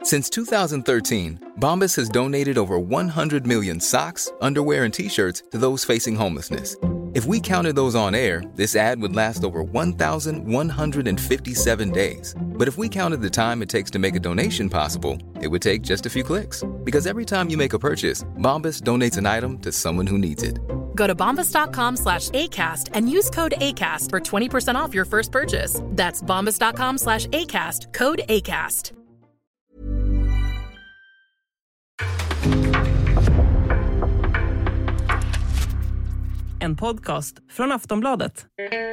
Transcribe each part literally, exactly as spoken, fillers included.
Since two thousand thirteen, Bombas has donated over one hundred million socks, underwear, and T-shirts to those facing homelessness. If we counted those on air, this ad would last over one thousand one hundred fifty-seven days. But if we counted the time it takes to make a donation possible, it would take just a few clicks. Because every time you make a purchase, Bombas donates an item to someone who needs it. Go to bombas.com slash ACAST and use code ACAST for twenty percent off your first purchase. That's bombas.com slash ACAST, code ACAST. En podcast från Aftonbladet.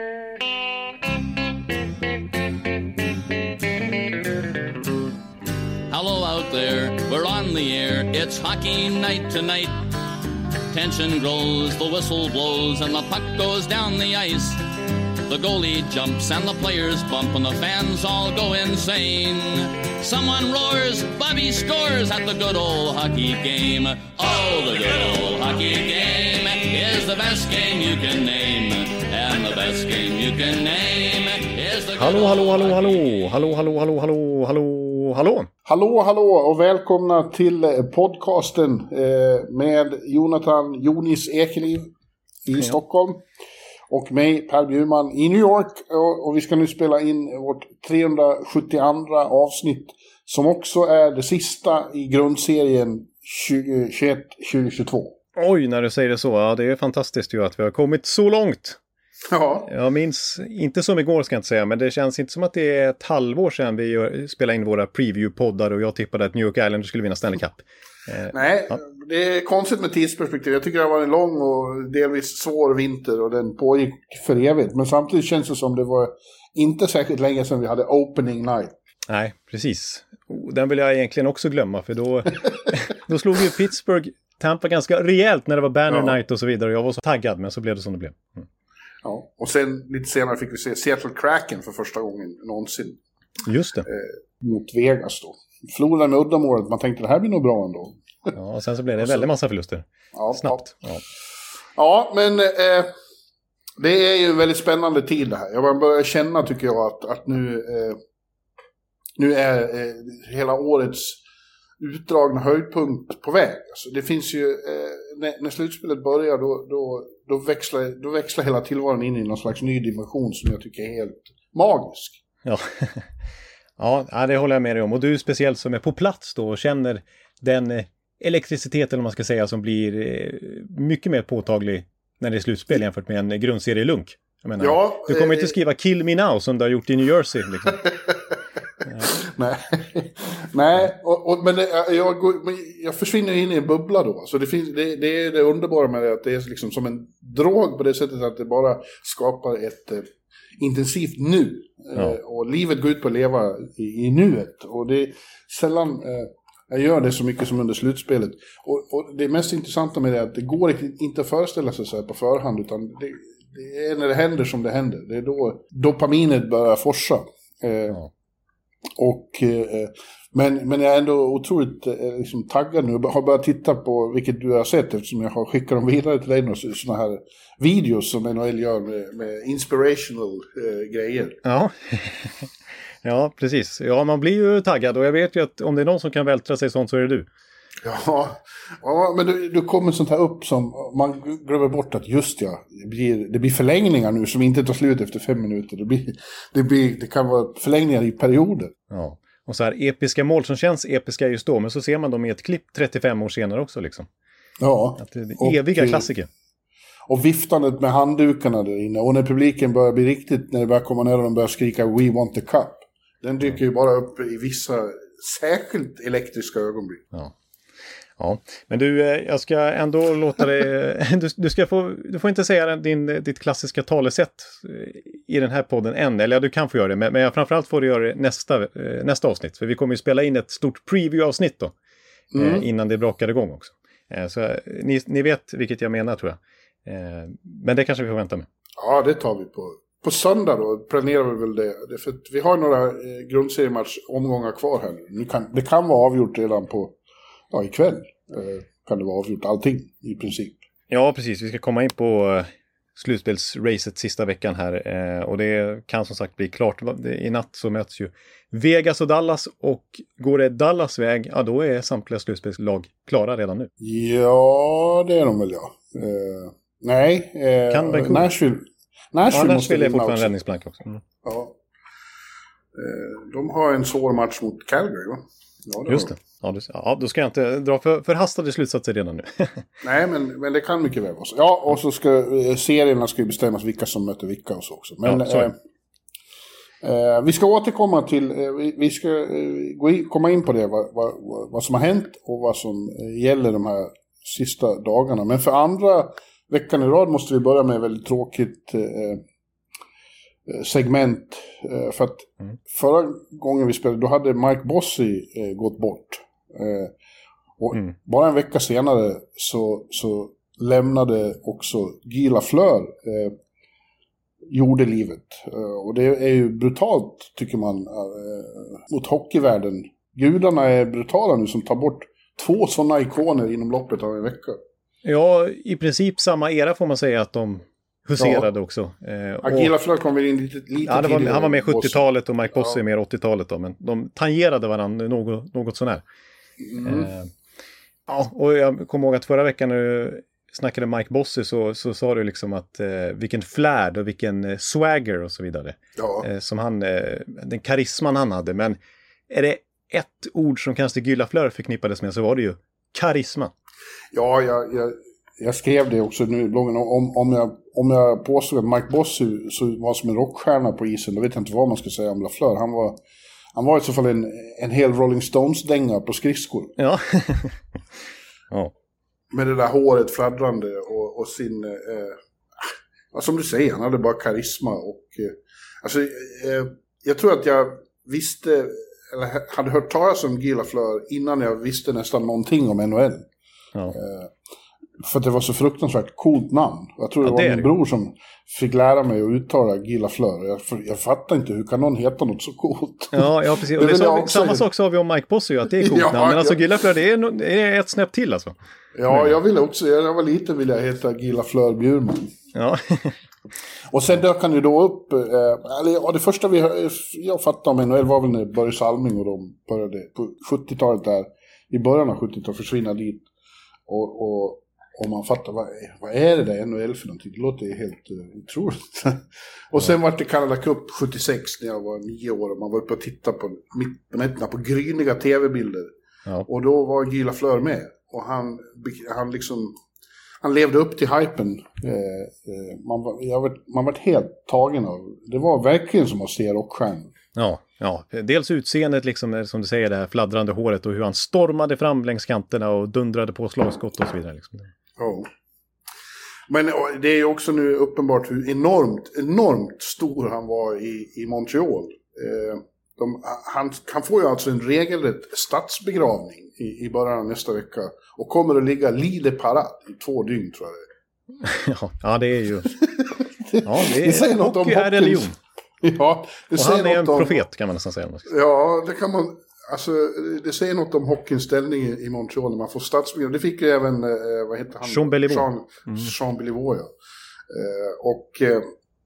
Hello out there, we're on the air. It's hockey night tonight. Tension grows, the whistle blows, and the puck goes down the ice. The goalie jumps and the players bump and the fans all go insane. Someone roars, Bobby scores at the good old hockey game. Oh, the good old hockey game is the best game you can name. And the best game you can name is the Hallå, hallå, hallå, hallå, hallå, hallå, hallå, hallå, hallå, hallå. Hallå, hallå och välkomna till podcasten med Jonathan Jonis Ekeliv i ja. Stockholm. Och mig, Per Bjurman, i New York. Och, och vi ska nu spela in vårt trehundrasjuttioandra avsnitt. Som också är det sista i grundserien tjugo tjugoett tjugo tjugotvå. Oj, när du säger det så. Ja, det är fantastiskt ju att vi har kommit så långt. Ja. Jag minns, inte som igår ska jag inte säga. Men det känns inte som att det är ett halvår sedan vi spelade in våra preview-poddar. Och jag tippade att New York Islanders skulle vinna Stanley Cup. Eh, Nej, ja. Det är konstigt med tidsperspektiv. Jag tycker det var en lång och delvis svår vinter och den pågick för evigt. Men samtidigt känns det som det var inte särskilt länge sedan vi hade opening night. Nej, precis. Den vill jag egentligen också glömma för då, då slog ju Pittsburgh Tampa ganska rejält när det var Banner ja. Night och så vidare. Jag var så taggad, men så blev det som det blev. Mm. Ja, och sen lite senare fick vi se Seattle Kraken för första gången någonsin. Just det. Eh, mot Vegas då. Förlorade med uddamålet, man tänkte det här blir nog bra ändå. Ja, och sen så blev det en väldigt massa förluster. Ja, snabbt. Ja, ja men eh, det är ju en väldigt spännande tid det här. Jag börjar känna, tycker jag, att, att nu, eh, nu är eh, hela årets utdragna höjdpunkt på väg. Alltså, det finns ju, eh, när, när slutspelet börjar då, då, då, växlar, då växlar hela tillvaron in i någon slags ny dimension som jag tycker är helt magisk. Ja. Ja, det håller jag med dig om. Och du speciellt som är på plats då och känner den elektriciteten, om man ska säga, som blir mycket mer påtaglig när det är slutspel jämfört med en grundserie-lunk. Jag menar, ja, du kommer eh... inte skriva Kill Me Now som du har gjort i New Jersey. Liksom. Ja. Nej, Nej och, och, men jag, jag försvinner in i en bubbla då. Så det, finns, det, det är det underbara med det, att det är liksom som en drog på det sättet att det bara skapar ett eh, intensivt nu. Ja. Eh, och livet går ut på att leva i, i nuet. Och det är sällan eh, jag gör det så mycket som under slutspelet. Och, och det mest intressanta med det är att det går inte att föreställa sig så här på förhand, utan det, det är när det händer som det händer. Det är då dopaminet börjar forsa. Eh, ja. Och, eh, men, men jag är ändå otroligt eh, liksom taggad nu. Jag har börjat titta på, vilket du har sett eftersom jag har skickat dem vidare till dig, sådana här videos som N H L gör med, med inspirational eh, grejer. Ja. Ja, precis. Ja, man blir ju taggad och jag vet ju att om det är någon som kan vältra sig sånt så är det du. Ja, ja men det, det kommer sånt här upp som man glömmer bort att just ja, det blir, det blir förlängningar nu som inte tar slut efter fem minuter. Det, blir, det, blir, det kan vara förlängningar i perioder. Ja, och så här episka mål som känns episka just då, men så ser man dem i ett klipp trettiofem år senare också liksom. Ja. Att det är eviga och, klassiker. Och viftandet med handdukarna där inne. Och när publiken börjar bli riktigt, när det börjar komma ner och de börjar skrika We want the cup. Den dyker mm. ju bara upp i vissa särskilt elektriska ögonblick. Ja. Ja, men du, jag ska ändå låta dig, du, du ska få, du får inte säga din, ditt klassiska talesätt i den här podden än, eller ja, du kan få göra det, men, men framförallt får du göra det nästa, nästa avsnitt, för vi kommer ju spela in ett stort preview-avsnitt då, mm. eh, innan det brakar igång också. Eh, så ni, ni vet vilket jag menar, tror jag. Eh, men det kanske vi får vänta med. Ja, det tar vi på. På söndag då planerar vi väl det. det för att vi har några eh, grundseriematch omgångar kvar här nu. nu kan, det kan vara avgjort redan på ja, ikväll. Eh, kan det vara avgjort allting i princip. Ja, precis. Vi ska komma in på slutspelsracet sista veckan här. Eh, och det kan som sagt bli klart. I natt så möts ju Vegas och Dallas, och går det Dallas väg, ja då är samtliga slutspelslag klara redan nu. Ja, det är de väl, ja. Eh, nej, eh, kan Nashville. Nashville, ja, Nashville är fortfarande en räddningsplank också. Mm. Ja. Eh, de har en svår match mot Calgary, va? Ja, det just det. Ja, det. Ja, då ska jag inte dra för, förhastade slutsatser redan nu. Nej, men, men det kan mycket väl vara så. Ja, och så ska eh, serierna ska ju bestämmas vilka som möter vilka och så också. Men ja, eh, eh, vi ska återkomma till, eh, vi, vi ska eh, gå in, komma in på det, vad, vad, vad som har hänt och vad som eh, gäller de här sista dagarna. Men för andra veckan i rad måste vi börja med väldigt tråkigt eh, segment. Eh, för att mm. förra gången vi spelade, då hade Mike Bossy eh, gått bort. Eh, och mm. bara en vecka senare så, så lämnade också Guy Lafleur eh, jordelivet. Eh, och det är ju brutalt, tycker man, eh, mot hockeyvärlden. Gudarna är brutala nu som tar bort två sådana ikoner inom loppet av en vecka. Ja, i princip samma era får man säga att de huserade ja. också. Eh, och, Guy Lafleur kom väl in lite, lite ja, det var, tidigare. Han var med sjuttiotalet och Mike Bossy ja. är mer åttiotalet då, men de tangerade varandra något, något sånär. Mm. Eh, ja, och jag kommer ihåg att förra veckan när du snackade Mike Bossy så, så sa du liksom att eh, vilken flärd och vilken eh, swagger och så vidare. Ja. Eh, som han, eh, den karisman han hade. Men är det ett ord som kanske Guy Lafleur förknippades med, så var det ju karisma. Ja, jag, jag, jag skrev det också nu i bloggen. Om, om, jag, om jag påstod att Mike Bossy så var som en rockstjärna på isen, då vet jag inte vad man ska säga om Lafleur. Han var, han var i så fall en, en hel Rolling Stones-dänga på skridskor. Ja. Ja. Med det där håret fladdrande och, och sin... Eh, som du säger, han hade bara karisma. Och, eh, alltså, eh, jag tror att jag visste, eller hade hört talas om Guy Lafleur innan jag visste nästan någonting om N H L. Ja. Eh, för att det var så fruktansvärt coolt namn. Jag tror det ja, var det min det. bror som fick lära mig att uttala Guy Lafleur. Jag, jag fattar inte, hur kan någon heta något så coolt? Ja, ja precis. Och det sa, samma sak sa vi om Mike Bossy, att det är coolt ja, namn. Men alltså ja. Guy Lafleur, det är, no, det är ett snäpp till alltså. Ja, men jag ville också, jag var liten ville jag heta Guy Lafleur Bjurman. Ja. Och sen dök han ju då upp, eh, eller ja, det första vi, jag fattade om N H L var väl när Börje Salming och de började på sjuttiotalet där, i början av sjuttiotalet försvinna dit. Och, och, och man fattar, vad, vad är det där N H L för någonting? Det låter ju helt uh, otroligt. Och sen var det Canada Cup sjuttiosex när jag var nio år och man var uppe och tittade på mitt på nätterna på gryniga tv-bilder. Ja. Och då var Guy Lafleur med. Och han, han liksom... Han levde upp till hypen. Eh, man, var, jag var, man var helt tagen av. Det var verkligen som att se rockstjärnor. Ja, ja, dels utseendet liksom, som du säger, det här fladdrande håret och hur han stormade fram längs kanterna och dundrade på slagskott och så vidare. Liksom. Ja. Men det är ju också nu uppenbart hur enormt, enormt stor han var i, i Montreal. Eh, de, han, han får ju alltså en regelrätt stadsbegravning i, i början av nästa vecka. Och kommer att ligga lide parad i två dygn, tror jag det är. Ja, det är ju... Ja, det är, det säger något om är religion. Ja, det och säger han är en om, profet, kan man nästan säga. Ja, det kan man... Alltså, det säger något om hockeyns ställning i, i Montreal när man får stadsbegravning. Det fick ju även, eh, vad heter han? Jean Béliveau. Jean, mm. Jean Béliveau, ja. Eh, och... Eh,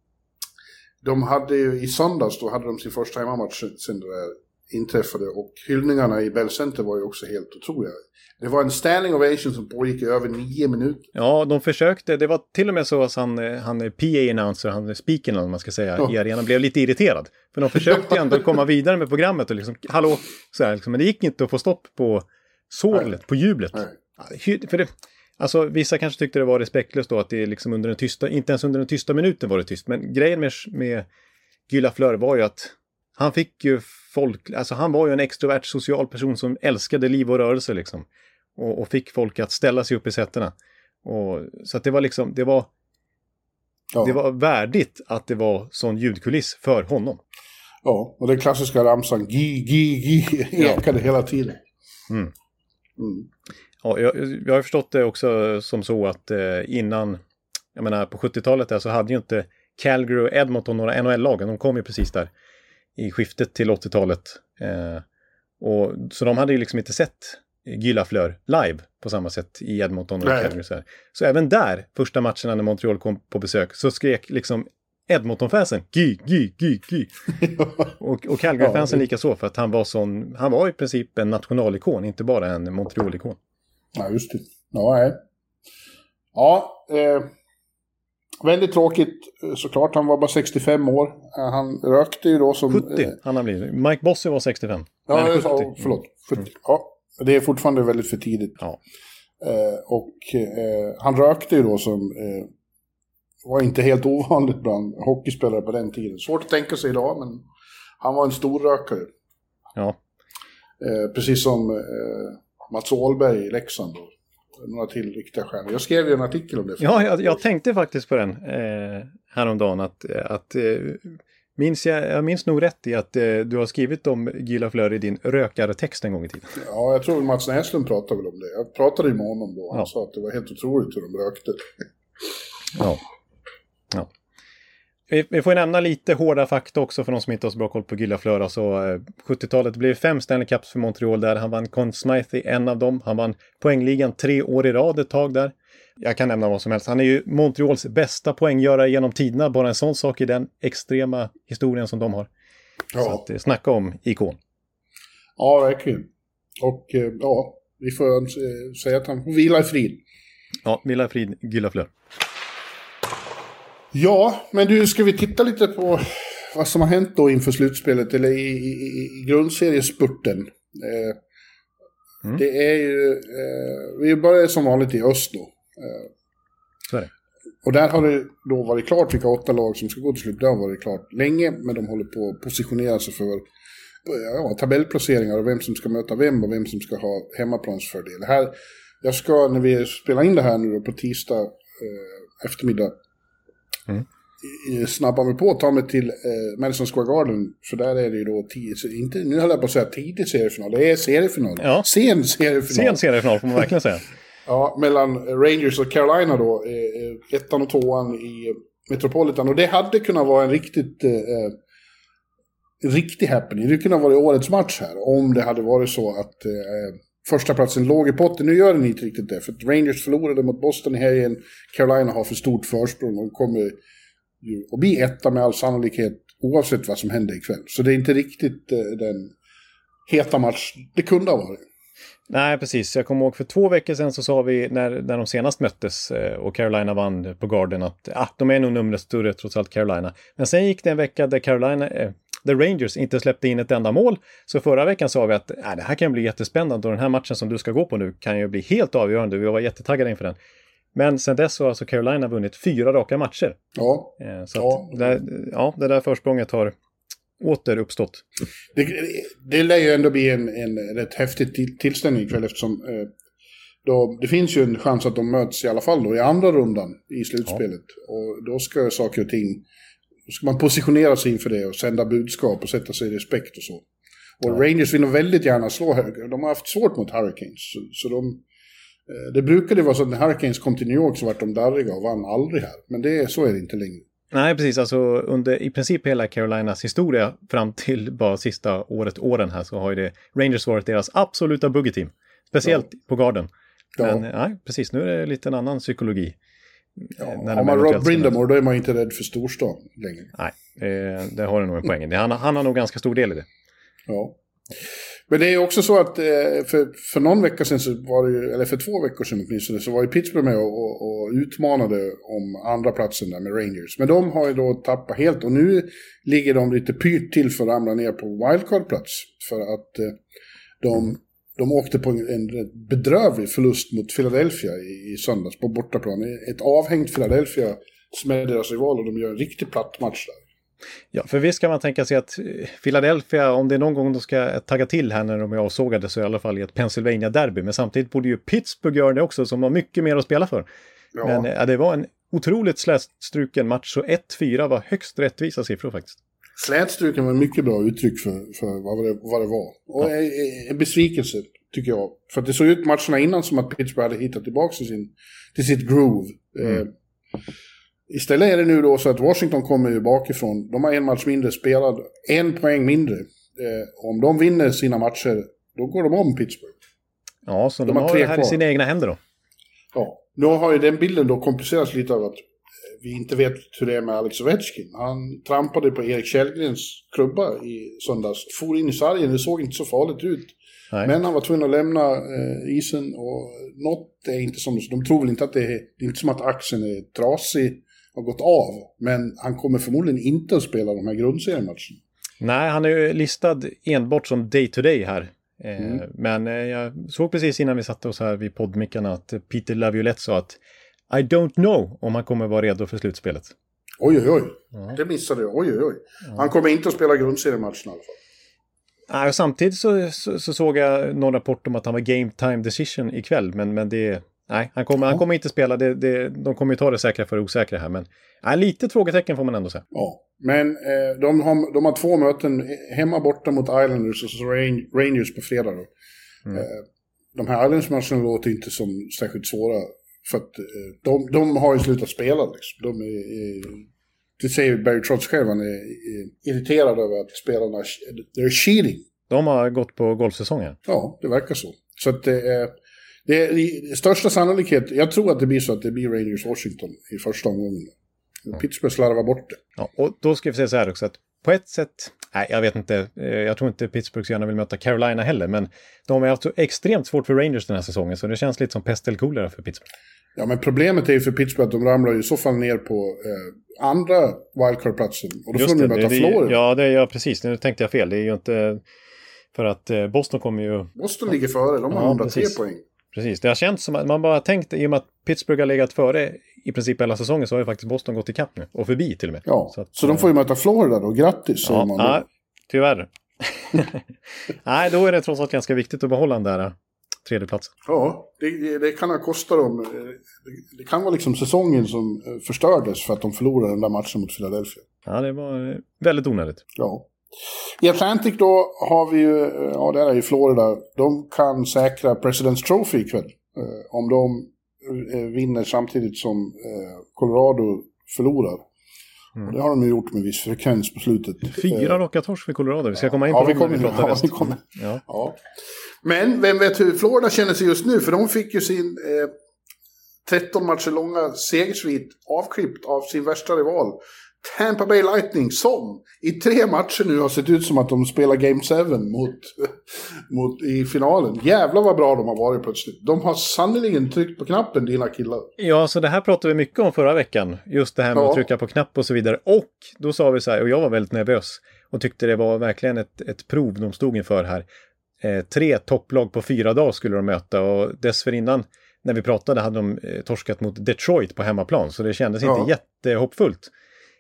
de hade ju i söndags, då hade de sin första hemmamatch sen det där inträffade, och hyllningarna i Bell Center var ju också helt otroliga. Det var en standing ovation som pågick i över nio minuter. Ja, de försökte, det var till och med så att han, han P A-announcer, han speakern om man ska säga, ja. i arenan blev lite irriterad. För de försökte ju ändå komma vidare med programmet och liksom, hallå, så här, liksom, men det gick inte att få stopp på sorlet, på jublet. Nej. För det... Alltså vissa kanske tyckte det var respektlöst då att det liksom under den tysta, inte ens under den tysta minuten var det tyst. Men grejen med, med Guy Lafleur var ju att han fick ju folk, alltså han var ju en extrovert social person som älskade liv och rörelse liksom. Och, och fick folk att ställa sig upp i sätterna. Och, så att det var liksom, det var, ja. det var värdigt att det var sån ljudkuliss för honom. Ja, och den klassiska ramsan, Guy, Guy, Guy, ekade ja. hela tiden. Mm. Mm. Ja, jag, jag har förstått det också som så att eh, innan, jag menar på sjuttiotalet där så hade ju inte Calgary och Edmonton några N H L-lagen. De kom ju precis där i skiftet till åttiotalet. Eh, och, så de hade ju liksom inte sett Guy Lafleur live på samma sätt i Edmonton och Calgary. Så, så även där, första matcherna när Montreal kom på besök, så skrek liksom Edmonton-fansen Guy, Guy, Guy, Guy. och, och Calgary-fansen ja, lika så, för att han var sån, han var i princip en nationalikon, inte bara en Montreal-ikon. Ja, just det. Ja, nej. Ja, eh, väldigt tråkigt såklart. Han var bara sextiofem år. Han rökte ju då som... sjuttio, eh, han har blivit. Mike Bossy var sextiofem. Ja, jag sa, förlåt. sjuttio. Mm. Ja, det är fortfarande väldigt för tidigt. Ja. Eh, och eh, han rökte ju då som... Eh, var inte helt ovanligt bland hockeyspelare på den tiden. Svårt att tänka sig idag, men han var en stor rökare. Ja. Eh, precis som eh, Mats Åhlberg i Leksand då. Några till riktiga stjärnor. Jag skrev ju en artikel om det. Ja, jag, jag tänkte faktiskt på den eh, häromdagen. Att, att, eh, minns jag, jag minns nog rätt i att eh, du har skrivit om Guy Lafleur i din rökare-text en gång i tiden. Ja, jag tror Mats Näslund pratade väl om det. Jag pratade ju med honom då. Han ja. sa att det var helt otroligt hur de rökte. Ja. Ja. Vi, vi får nämna lite hårda fakta också för de som inte har så bra koll på Guy Lafleur. Alltså, eh, sjuttiotalet blev fem Stanley Cups för Montreal där. Han vann Conn Smythe i en av dem. Han vann poängligan tre år i rad ett tag där. Jag kan nämna vad som helst. Han är ju Montreals bästa poänggörare genom tiderna. Bara en sån sak i den extrema historien som de har. Ja. Så att, eh, snacka om ikon. Ja, verkligen. Och eh, ja, vi får eh, säga att han får vila i frid. Ja, vila i frid, Guy Lafleur. Ja, men du, ska vi titta lite på vad som har hänt då inför slutspelet eller i, i, i grundseriespurten. Eh, mm. Det är ju, eh, vi börjar som vanligt i öst då. Eh, Så är det. Och där har det då varit klart vilka åtta lag som ska gå till slut. Det har varit klart länge, men de håller på att positionera sig för ja, tabellplaceringar och vem som ska möta vem och vem som ska ha hemmaplansfördel. Här, jag ska, när vi spelar in det här nu då, på tisdag eh, eftermiddag, Mm. snabba mig på att ta mig till eh, Madison Square Garden, för där är det ju då tio, inte, nu höll jag på att säga tidig seriefinal, det är seriefinal, ja. sen seriefinal sen seriefinal får man verkligen säga. Ja, mellan Rangers och Carolina då, eh, ettan och tvåan i Metropolitan, och det hade kunnat vara en riktigt eh, riktig happening, det kunde ha varit årets match här om det hade varit så att eh, första platsen låg i potten. Nu gör den inte riktigt det. För att Rangers förlorade mot Boston i helgen. Carolina har för stort försprång. De kommer ju att bli etta med all sannolikhet oavsett vad som händer ikväll. Så det är inte riktigt eh, den heta match det kunde ha varit. Nej, precis. Jag kommer ihåg för två veckor sedan så sa vi när, när de senast möttes eh, och Carolina vann på Garden att ah, de är nog numret större trots allt Carolina. Men sen gick det en vecka där Carolina... Eh, The Rangers inte släppte in ett enda mål. Så förra veckan sa vi att äh, det här kan bli jättespännande och den här matchen som du ska gå på nu kan ju bli helt avgörande. Vi var jättetaggade inför den. Men sen dess så har alltså Carolina vunnit fyra raka matcher. Ja. Eh, så ja. Att det, ja, det där försprånget har åter uppstått. Det, det lär ju ändå bli en, en rätt häftig till, tillställning ikväll eftersom eh, då, det finns ju en chans att de möts i alla fall då i andra rundan i slutspelet. Ja. Och då ska saker och ting... Då ska man positionera sig inför det och sända budskap och sätta sig i respekt och så. Och ja. Rangers vill nog väldigt gärna slå. De har haft svårt mot Hurricanes. Så, så de, det brukade vara så att när Hurricanes kom till New York så var de darriga och vann aldrig här. Men det, så är det inte längre. Nej, precis. Alltså under i princip hela Carolinas historia fram till bara sista året, åren här så har ju det Rangers varit deras absoluta buggeteam. Speciellt ja. på Garden. Men ja. nej, precis. Nu är det lite en annan psykologi. Ja, har man Rod Brindamore då är man inte rädd för storstad längre. Nej, eh, det har det nog en poäng. Han, han har nog ganska stor del i det. Ja. Men det är också så att för, för någon vecka sedan så var det ju, eller för två veckor sedan åtminstone, så var ju Pittsburgh med och, och, och utmanade om andra platsen där med Rangers. Men de har ju då tappat helt och nu ligger de lite pyrt till för att ramla ner på wildcard-plats. För att de, de åkte på en bedrövlig förlust mot Philadelphia i, i söndags på bortaplan. Ett avhängt Philadelphia som är deras rival och de gör en riktigt platt match där. Ja, för visst kan man tänka sig att Philadelphia, om det är någon gång de ska tagga till här när de är avsågade, så i alla fall i ett Pennsylvania-derby. Men samtidigt borde ju Pittsburgh göra det också, som har mycket mer att spela för. Ja. Men ja, det var en otroligt slätstruken match, så ett fyra var högst rättvisa siffror faktiskt. Slätstruken var mycket bra uttryck för, för vad, det, vad det var. Och ja. en besvikelse, tycker jag. För att det såg ut matcherna innan som att Pittsburgh hade hittat tillbaka till, sin, till sitt groove. Mm. Eh, Istället är det nu då så att Washington kommer ju bakifrån. De har en match mindre spelad, en poäng mindre. Eh, om de vinner sina matcher, då går de om Pittsburgh. Ja, så de, de har, har tre det här kvar. i sina egna händer då. Ja, nu har ju den bilden då komplicerats lite av att vi inte vet hur det är med Alex Ovechkin. Han trampade på Erik Källgrens klubba i söndags, for in i sargen, det såg inte så farligt ut. Nej. Men han var tvungen att lämna eh, isen och något är inte som, de tror väl inte att det är, det är inte som att axeln är trasig och gått av. Men han kommer förmodligen inte att spela de här grundseriematcherna. Nej, han är ju listad enbart som day-to-day här. Mm. Eh, men eh, jag såg precis innan vi satte oss här vid poddmickarna att Peter Laviolette sa att I don't know om han kommer vara redo för slutspelet. Oj, oj, oj. Ja. Det missade jag. Oj, oj, oj. Ja. Han kommer inte att spela grundseriematchen i alla fall. Nej, och samtidigt så, så, så såg jag någon rapport om att han var game time decision ikväll. Men, men det... Nej, han kommer, ja. han kommer inte spela. Det, det, de kommer ju ta det säkra för det osäkra här. Men nej, lite frågetecken får man ändå säga. Ja, men eh, de, har, de har två möten. Hemma borta mot Islanders och så Rangers på fredag då. Mm. Eh, de här Islanders-matcherna låter inte som särskilt svåra. För att eh, de, de har ju slutat spela. Liksom. De är, är, det säger Barry Trotz själv. Han är, är irriterad över att spelarna they're cheating. De har gått på golfsäsongen. Ja, det verkar så. Så att det är... Det är i största sannolikhet, jag tror att det blir så att det blir Rangers Washington i första omgången. Ja. Pittsburgh slarvar bort det. Ja, och då ska vi säga så här också att på ett sätt, nej jag vet inte, jag tror inte Pittsburgh gärna vill möta Carolina heller, men de har haft så extremt svårt för Rangers den här säsongen så det känns lite som pest eller kolera för Pittsburgh. Ja, men problemet är ju för Pittsburgh att de ramlar ju så fall ner på eh, andra wildcard-platsen. Och då får de möta Florida. Ja, det är ja, precis. Nu tänkte jag fel. Det är ju inte för att eh, Boston kommer ju... Boston ligger före, de har ja, hundratre poäng. Precis, det har känts som att man bara tänkt, i och med att Pittsburgh har legat före i princip hela säsongen så har ju faktiskt Boston gått i kapp nu. Och förbi till och med. Ja, så, att, så de får ju möta Florida då, grattis. Ja, man ja tyvärr. Nej, då är det trots allt ganska viktigt att behålla den där tredjeplatsen. Ja, det, det kan ha kostat dem. Det kan vara liksom säsongen som förstördes för att de förlorade den där matchen mot Philadelphia. Ja, det var väldigt onödigt. Ja. I Atlantic då har vi ju, ja det är ju Florida, de kan säkra President's Trophy ikväll. Eh, om de eh, vinner samtidigt som eh, Colorado förlorar. Mm. Och det har de ju gjort med viss frekvens på slutet. Fyra eh, raka torsk för Colorado, vi ska komma in ja, på vi dem kommer, när vi pratar ja, väst. vi kommer. Ja. Ja. Men vem vet hur Florida känner sig just nu, för de fick ju sin eh, tretton matcher långa segersvit avklippt av sin värsta rival Tampa Bay Lightning, som i tre matcher nu har sett ut som att de spelar Game sju mot, mot, i finalen. Jävlar vad bra de har varit plötsligt. De har sannoliken tryckt på knappen, dina killar. Ja, så det här pratade vi mycket om förra veckan. Just det här med ja. att trycka på knapp och så vidare. Och då sa vi så här, och jag var väldigt nervös och tyckte det var verkligen ett, ett prov de stod inför här. Eh, tre topplag på fyra dagar skulle de möta, och dessförinnan när vi pratade hade de eh, torskat mot Detroit på hemmaplan, så det kändes ja. inte jättehoppfullt.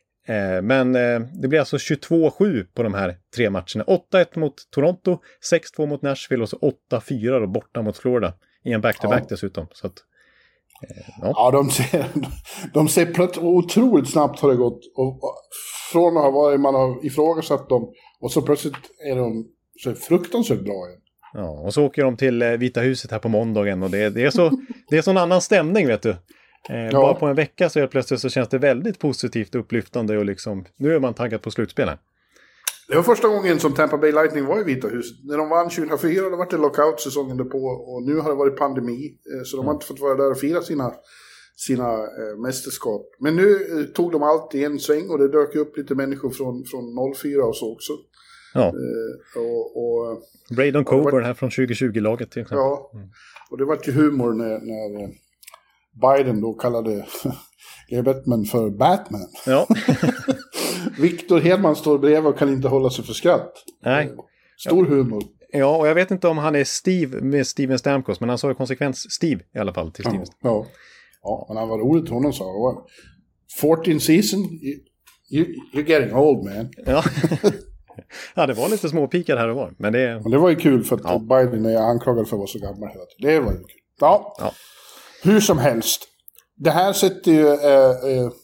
Eh, men eh, det blir alltså tjugotvå sju på de här tre matcherna. åtta ett mot Toronto, sex två mot Nashville och så åtta fyra då borta mot Florida i en back-to-back ja. dessutom. Så att, eh, ja. ja, de ser, de ser plötsligt otroligt snabbt har det gått. Och, och, från att ha varit, man har ifrågasatt dem och så plötsligt är de så fruktansvärt bra igen. Ja, och så åker de till Vita huset här på måndagen och det, det är så det är sån annan stämning, vet du. Eh, ja. Bara på en vecka så helt plötsligt så känns det väldigt positivt och upplyftande och liksom, nu är man taggad på slutspelen. Det var första gången som Tampa Bay Lightning var i Vita huset. När de vann tjugohundrafyra, det var det lockout-säsongen därpå, och nu har det varit pandemi, så de mm. har inte fått vara där och fira sina, sina äh, mästerskap. Men nu äh, tog de allt i en sväng och det dök upp lite människor från, från noll fyra och så också. Ja. Eh, och, och, Braden Coburn här från tjugo tjugo-laget till exempel. Ja, mm. och det var ju humor när, när Biden då kallade Gary Bettman för Batman. Ja. Victor Hedman står bredvid och kan inte hålla sig för skratt. Nej. Stor ja. humor. Ja, och jag vet inte om han är Steve med Steven Stamkos, men han sa i konsekvens Steve i alla fall till Steven. Ja, ja. ja men han var roligt, honom sa han. fjorton season, you, you, you're getting old, man. Ja. Ja, det var lite småpikar här och var. Men det... Men det var ju kul för att ja. Biden är anklagad för att vara så gammal hela tiden. Det var ju kul. Ja. ja. Hur som helst. Det här sätter ju äh, äh,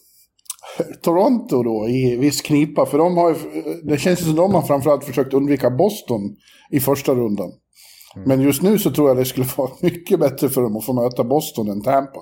Toronto då i viss knipa. För de har ju, det känns som de har framförallt försökt undvika Boston i första rundan. Mm. Men just nu så tror jag det skulle vara mycket bättre för dem att få möta Boston än Tampa.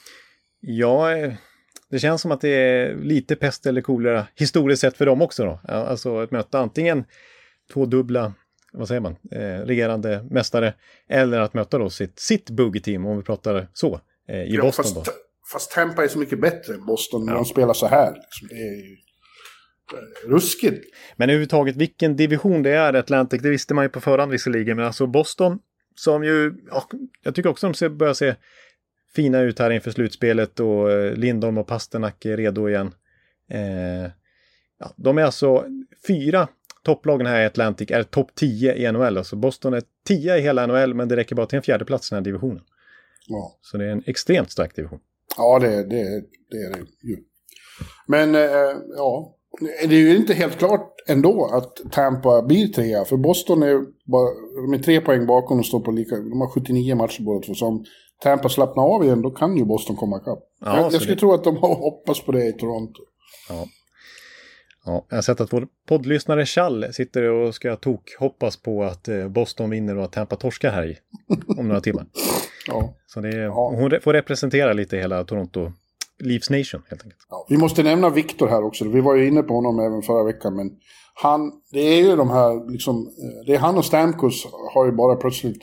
Ja, det känns som att det är lite pest eller kolera historiskt sett för dem också då. Alltså att möta antingen två dubbla vad säger man, eh, regerande mästare, eller att möta då sitt, sitt buggy-team, om vi pratar så, eh, i ja, Boston fast, då. Fast Tampa är så mycket bättre än Boston när ja. de spelar så här. Liksom. Det är ju ruskigt. Men överhuvudtaget, vilken division det är Atlantic, det visste man ju på förhand visserligen, men alltså Boston, som ju, ja, jag tycker också de börjar se fina ut här inför slutspelet, och eh, Lindholm och Pasternak är redo igen. Eh, ja, de är alltså fyra topplagen här i Atlantic, är topp tio i N H L. Alltså Boston är tio i hela N H L, men det räcker bara till en fjärde plats i den här divisionen. Ja. Så det är en extremt stark division. Ja, det, det, det är det ju. Men eh, ja, det är ju inte helt klart ändå att Tampa blir trea, för Boston är bara, de är tre poäng bakom och står på lika, de har sjuttionio matcher båda två. Så om Tampa slappnar av igen, då kan ju Boston komma ikapp. Ja, jag jag skulle det... tro att de har hoppats på det i Toronto. Ja. Ja, jag har sett att vår poddlyssnare Chall sitter och ska tok hoppas på att Boston vinner och att Tampa torskar här i om några timmar. Ja. Så det är, ja. Hon får representera lite hela Toronto Leafs Nation helt enkelt. Ja, vi måste nämna Victor här också. Vi var ju inne på honom även förra veckan, men han, det är ju de här liksom, det är han och Stamkos har ju bara plötsligt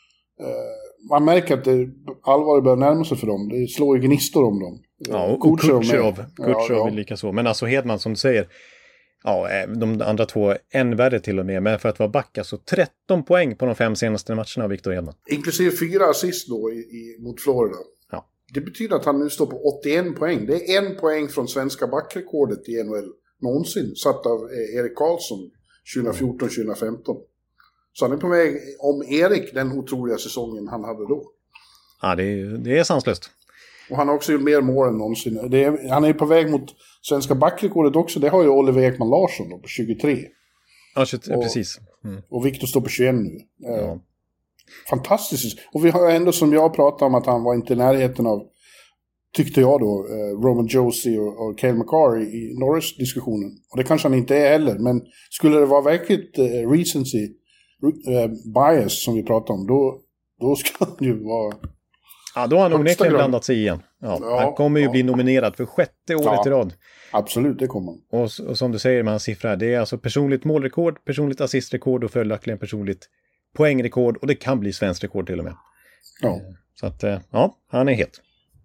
eh, man märker att det allvarligt börjar närma sig för dem. Det slår ju gnistor om dem. Ja, och Kutjerov Kutjerov ja, ja. lika så. Men alltså Hedman, som du säger, ja, de andra två än värre till och med, men för att vara back, alltså tretton poäng på de fem senaste matcherna av Victor Hedman. Inklusive fyra assist då i, i, mot Florida. Ja. Det betyder att han nu står på åttioen poäng. Det är en poäng från svenska backrekordet i N H L någonsin, satt av eh, Erik Karlsson tjugofjorton tjugofemton. Så han är på väg om Erik, den otroliga säsongen han hade då. Ja, det är, det är sanslöst. Och han har också gjort mer mål än någonsin. Det är, han är på väg mot svenska backrekordet också. Det har ju Oliver Ekman Larsson då, på tjugotre. Ja, tjugotre, och, precis. Mm. Och Victor står på tjugoett nu. Ja. Fantastiskt. Och vi har ändå, som jag pratade om, att han var inte i närheten av, tyckte jag då, eh, Roman Josie och, och Cale Makar i, i Norris-diskussionen. Och det kanske han inte är heller. Men skulle det vara verkligt eh, recency eh, bias som vi pratade om, då, då ska han ju vara... Ja, då har han onekligen blandat sig igen. Ja, ja, han kommer ju ja. bli nominerad för sjätte året ja, i rad. Absolut, det kommer han. Och, och som du säger med hans siffror, det är alltså personligt målrekord, personligt assistrekord och följaktligen personligt poängrekord. Och det kan bli svensk rekord till och med. Ja. Så att, ja, han är het.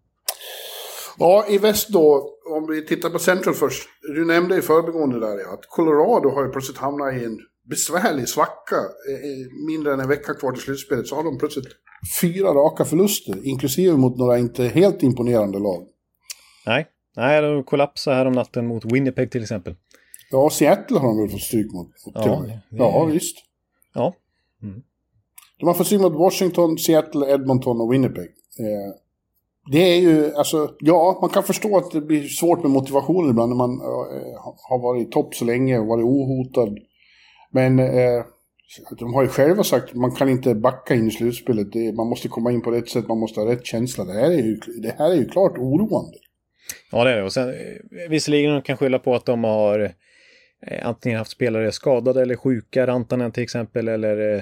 Ja, i väst då, om vi tittar på Central först. Du nämnde i förbigående där ja, att Colorado har ju plötsligt hamnat i en besvärlig svacka. Mindre än en vecka kvar till slutspelet så har de plötsligt fyra raka förluster, inklusive mot några inte helt imponerande lag. Nej, Nej de kollapsade här om natten mot Winnipeg till exempel. Ja, Seattle har de väl fått stryk mot. mot ja, det, ja, visst. Ja. Mm. De har fått stryk mot Washington, Seattle, Edmonton och Winnipeg. Eh, det är ju, alltså, ja, man kan förstå att det blir svårt med motivation ibland när man eh, har varit i topp så länge och varit ohotad. Men eh, de har ju själva sagt att man kan inte backa in i slutspelet. Det, man måste komma in på rätt sätt, man måste ha rätt känsla. Det här är ju, det här är ju klart oroande. Ja, det är det. Och sen, visserligen kan skylla på att de har eh, antingen haft spelare skadade eller sjuka, Rantanen till exempel, eller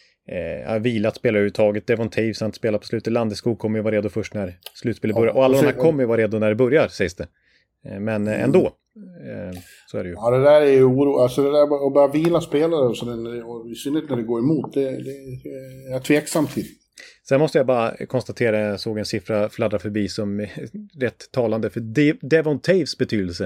eh, vilat spelare överhuvudtaget. Devon Taves har inte spelat på slutet. Landeskog kommer ju vara redo först när slutspelet börjar. Och alla de här kommer ju vara redo när det börjar, sägs det. Eh, men eh, ändå. Eh, så är det ju. Ja, det där är ju oro. Alltså det där att bara vila spelare och, så den, och i synnerhet när det går emot, det, det är jag tveksam till. Sen måste jag bara konstatera, jag såg en siffra fladdra förbi som är rätt talande för De- Devon Taves betydelse.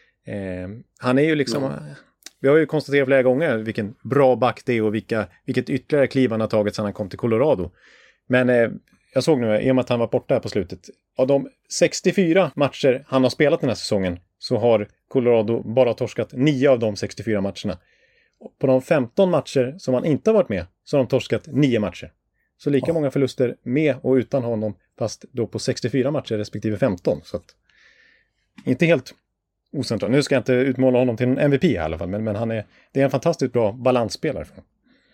Eh, han är ju liksom, ja. Vi har ju konstaterat flera gånger vilken bra back det är och vilka, vilket ytterligare kliv han har tagit sedan han kom till Colorado. Men eh, jag såg nu, i och med att han var borta här på slutet, av de sextiofyra matcher han har spelat den här säsongen så har Colorado bara torskat nio av de sextiofyra matcherna. På de femton matcher som han inte har varit med så har de torskat nio matcher. Så lika ja. många förluster med och utan honom, fast då på sextiofyra matcher respektive femton. Så att, inte helt ocentral. Nu ska jag inte utmåla honom till en M V P i alla fall, men, men han är, det är en fantastiskt bra balansspelare för honom.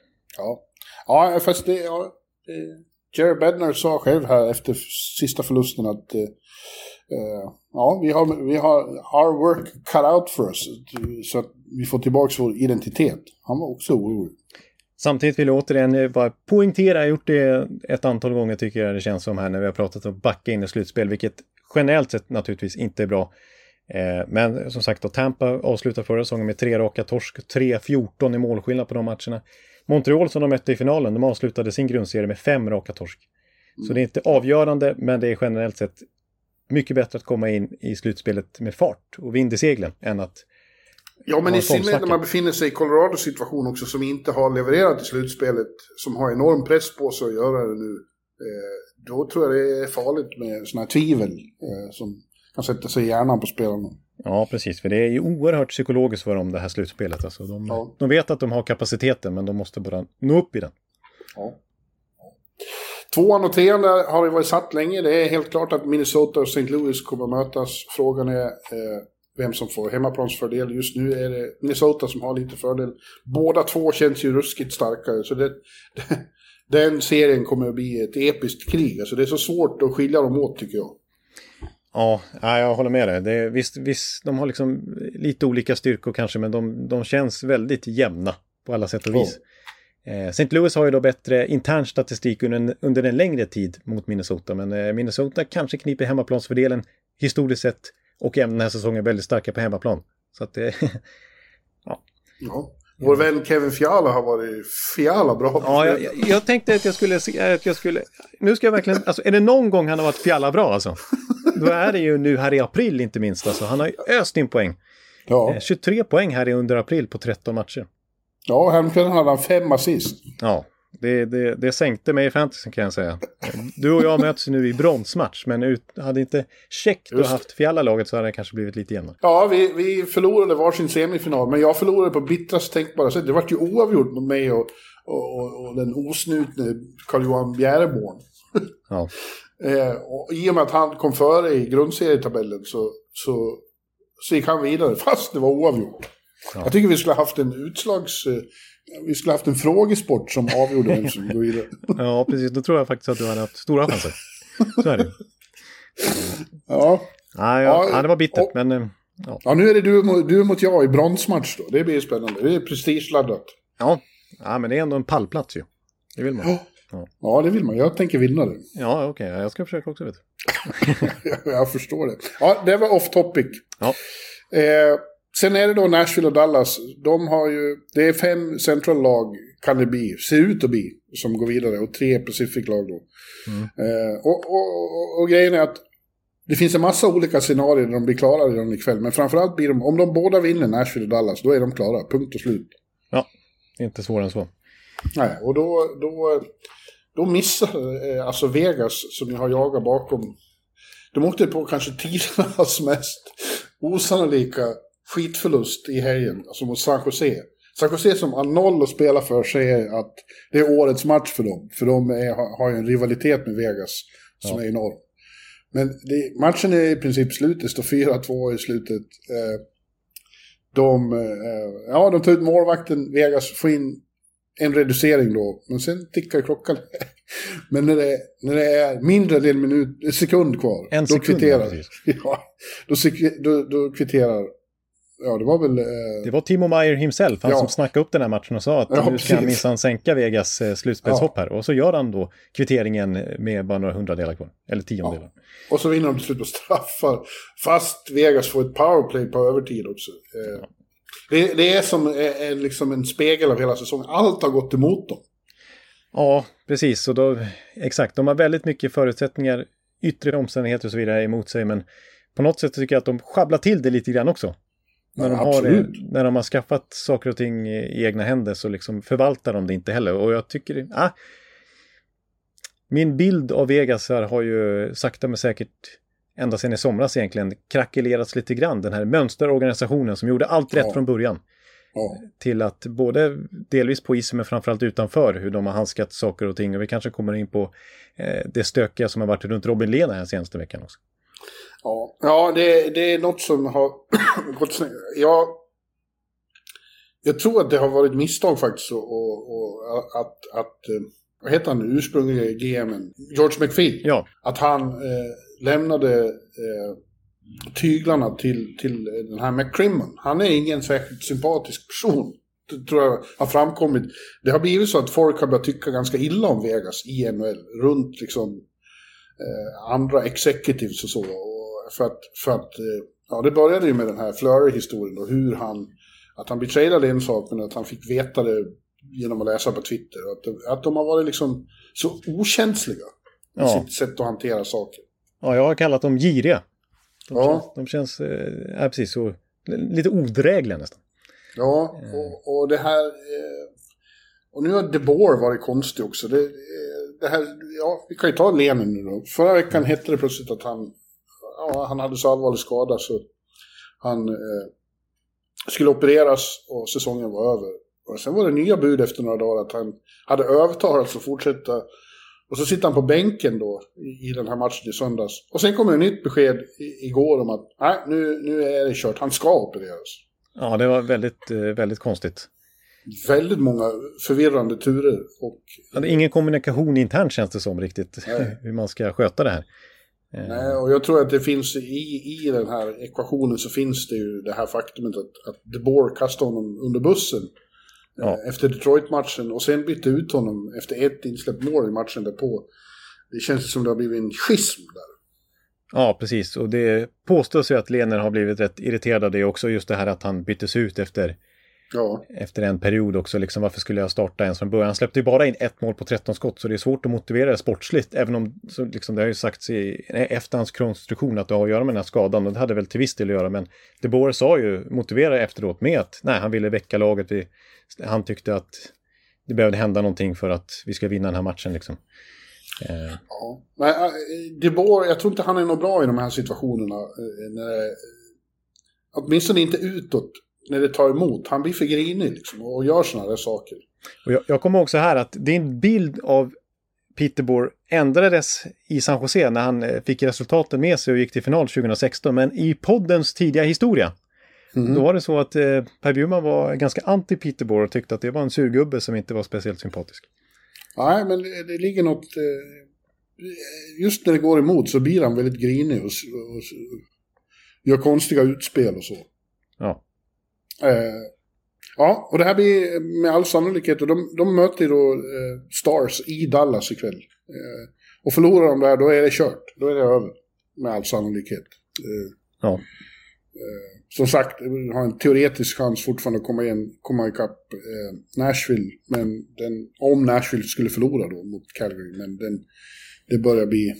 Ja, ja fast det... Ja, Jerry Bednar sa själv här efter sista förlusten att uh, ja, vi har, vi har our work cut out for us, så att vi får tillbaka vår identitet. Han var också orolig. Samtidigt vill jag återigen bara poängtera, jag har gjort det ett antal gånger tycker jag det känns som här när vi har pratat om backa in i slutspel, vilket generellt sett naturligtvis inte är bra. Eh, men som sagt då, Tampa avslutar förra säsongen med tre raka torsk, tre fjorton i målskillnad på de matcherna. Montreal som de mötte i finalen, de avslutade sin grundserie med fem raka torsk. Mm. Så det är inte avgörande, men det är generellt sett mycket bättre att komma in i slutspelet med fart och vind i seglen än att... Ja, men i synnerhet när man befinner sig i Colorados situation också, som inte har levererat i slutspelet, som har enorm press på sig att göra det nu, eh, då tror jag det är farligt med såna här tvivel eh, som kan sätta sig i hjärnan på spelarna. Ja, precis. För det är ju oerhört psykologiskt för dem, det här slutspelet. Alltså, de, ja. de vet att de har kapaciteten, men de måste bara nå upp i den. Ja. Tvåan och trean där har det varit satt länge. Det är helt klart att Minnesota och Saint Louis kommer att mötas. Frågan är eh, vem som får hemmaplansfördel. Just nu är det Minnesota som har lite fördel. Båda två känns ju ruskigt starkare. Så det, det, den serien kommer att bli ett episkt krig. Alltså det är så svårt att skilja dem åt, tycker jag. Ja, jag håller med dig. Det är, visst, visst, de har liksom lite olika styrkor kanske, men de, de känns väldigt jämna på alla sätt och vis. Oh. Eh, Saint Louis har ju då bättre intern statistik under en, under en längre tid mot Minnesota, men eh, Minnesota kanske kniper hemmaplansfördelen historiskt sett, och även den här säsongen är väldigt starka på hemmaplan. Så att det... ja. Ja. Vår vän Kevin Fiala har varit Fiala bra. Ja, jag, jag, jag tänkte att jag skulle... Att jag skulle nu ska jag verkligen... Alltså, är det någon gång han har varit Fiala bra alltså? Då är det ju nu här i april inte minst. Alltså. Han har ju öst in poäng. Ja. Eh, tjugotre poäng här under april på tretton matcher. Ja, häromkvällen hade han fem assist. Ja, det, det, det sänkte mig i fantasy kan jag säga. Du och jag möts nu i bronsmatch, men ut, hade inte Check då haft Fiala-laget så hade det kanske blivit lite jämnare. Ja, vi, vi förlorade varsin semifinal, men jag förlorade på bittrast tänkbara sätt. Det var ju oavgjort mot mig och, och, och, och den osnutne Carl-Johan Bjäreborn. Ja. eh, och i och med att han kom före i grundserietabellen så, så, så gick han vidare, fast det var oavgjort. Ja. Jag tycker vi skulle ha haft en utslags... Vi skulle ha haft en frågesport som avgjorde vem som går vidare. Ja, precis. Då tror jag faktiskt att du hade haft stora chanser. Så är det. Ja. Ja, ja, ja det var bittert, och, men... Ja. ja, nu är det du, du mot jag i bronsmatch då. Det blir spännande. Det är prestigeladdat. Ja. Ja, men det är ändå en pallplats ju. Det vill man. Ja, ja. ja det vill man. Jag tänker vinna det. Ja, okej. Okay. Jag ska försöka också, vet du. Jag förstår det. Ja, det var off topic. Ja. Eh... Sen är det då Nashville och Dallas. De har ju, det är fem central-lag kan det bli, ser ut att bli, som går vidare. Och tre Pacific-lag då. Mm. Eh, och, och, och, och grejen är att det finns en massa olika scenarier där de blir klara redan ikväll. Men framförallt blir de, om de båda vinner Nashville och Dallas, då är de klara. Punkt och slut. Ja, inte svårare än så. Nej, och då, då, då missar eh, alltså Vegas, som jag har jagat bakom. De åkte på kanske tidernas mest osannolika skitförlust i helgen, alltså mot San Jose. San Jose som har noll att spela för säger att det är årets match för dem. För de är, har ju en rivalitet med Vegas som ja. är enorm. Men det, matchen är i princip slut. Det står fyra två i slutet. Eh, de, eh, ja, de tar ut målvakten. Vegas får in en reducering då. Men sen tickar klockan. Men när det, när det är mindre än en minut, en sekund kvar. En då sekund, kvitterar. Ja, då, då, då kvitterar. Ja, det var väl... Eh... Det var Timo Meier himself, han ja. som snackade upp den här matchen och sa att ja, nu ska han minsann sänka Vegas eh, slutspelshopp ja. här. Och så gör han då kvitteringen med bara några hundradelar kvar. Eller tiondelar. Ja. Och så vinner de till slut på straffar. Fast Vegas får ett powerplay på övertid också. Eh, ja. det, det är som eh, liksom en spegel av hela säsongen. Allt har gått emot dem. Ja, precis. Och då, exakt, de har väldigt mycket förutsättningar, yttre omständigheter och så vidare emot sig. Men på något sätt tycker jag att de schabblar till det lite grann också. När de, har det, när de har skaffat saker och ting i egna händer så liksom förvaltar de det inte heller. Och jag tycker... Ah, min bild av Vegas här har ju sakta men säkert ända sedan i somras egentligen krackelerats lite grann. Den här mönsterorganisationen som gjorde allt rätt ja. från början. Ja. Till att både delvis på isen men framförallt utanför hur de har handskat saker och ting. Och vi kanske kommer in på eh, det stökiga som har varit runt Robin Lehner den senaste veckan också. Ja, ja det, det är något som har gått snett. Jag, jag tror att det har varit misstag faktiskt och, och, och att, att vad heter han ursprungliga G M:en? George McPhee. Ja. Att han eh, lämnade eh, tyglarna till, till den här McCrimmon. Han är ingen särskilt sympatisk person. Det tror jag har framkommit. Det har blivit så att folk har börjat tycka ganska illa om Vegas i N H L. Runt liksom eh, andra executives och så. Och för att, för att eh, ja, det började ju med den här Fleury-historien och hur han, att han beträdade en sak men att han fick veta det genom att läsa på Twitter. Att de, att de har varit liksom så okänsliga i Ja. sitt sätt att hantera saker. Ja, jag har kallat dem giriga. De Ja. känns, de känns eh, är precis så, lite odrägliga nästan. Ja, och, och det här... Eh, och nu har De Boer varit konstig också. Det, eh, det här, ja, vi kan ju ta Lehnen nu då. Förra veckan hette det plötsligt att han, ja, han hade så allvarlig skada så han eh, skulle opereras och säsongen var över. Och sen var det nya bud efter några dagar att han hade övertalat att fortsätta. Och så sitter han på bänken då i, i den här matchen i söndags. Och sen kommer ett nytt besked i, igår om att nej, nu, nu är det kört. Han ska opereras. Ja, det var väldigt, väldigt konstigt. Väldigt många förvirrande turer. Och, Ja, det är ingen kommunikation internt känns det som riktigt. Hur man ska sköta det här. nej, och jag tror att det finns i, i den här ekvationen så finns det ju det här faktumet att, att De Boer kastade honom under bussen. Ja. Efter Detroit-matchen och sen bytte ut honom efter ett insläppt mål i matchen därpå. Det känns som det har blivit en schism där. Ja, precis. Och det påstås ju att Lehner har blivit rätt irriterad av det också. Just det här att han byttes ut efter, Ja. efter en period också. Liksom, varför skulle jag starta ens från början? Han släppte ju bara in ett mål på tretton skott så det är svårt att motivera det sportsligt. Även om så, liksom, det har ju sagts i efterhandskonstruktion att det har att göra med den här skadan. Och det hade väl till viss del att göra. Men De Boer sa ju, motivera efteråt med att nej, han ville väcka laget. Vi, han tyckte att det behövde hända någonting för att vi ska vinna den här matchen liksom. Eh. Ja. Men De Boer, jag tror inte han är något bra i de här situationerna. När det, åtminstone inte utåt när det tar emot. Han blir för grinig liksom, och gör såna där saker. Och jag, jag kommer också här att din bild av Peter Boer ändrades i San Jose när han fick resultaten med sig och gick till final tjugo sexton. Men i poddens tidiga historia mm. då var det så att eh, Per Bjurman var ganska anti Peter Boer och tyckte att det var en surgubbe som inte var speciellt sympatisk. Nej, men det, det ligger något... Eh, just när det går emot så blir han väldigt grinig och, och, och gör konstiga utspel och så. Ja. Eh, ja, och det här blir med all sannolikhet, och de, de möter ju då eh, Stars i Dallas ikväll. Eh, och förlorar de där, då är det kört. Då är det över, med all sannolikhet. Eh, ja. Eh, som sagt, har en teoretisk chans fortfarande att komma, igen, komma ikapp eh, Nashville. Men den, om Nashville skulle förlora då mot Calgary, men den, det börjar bli...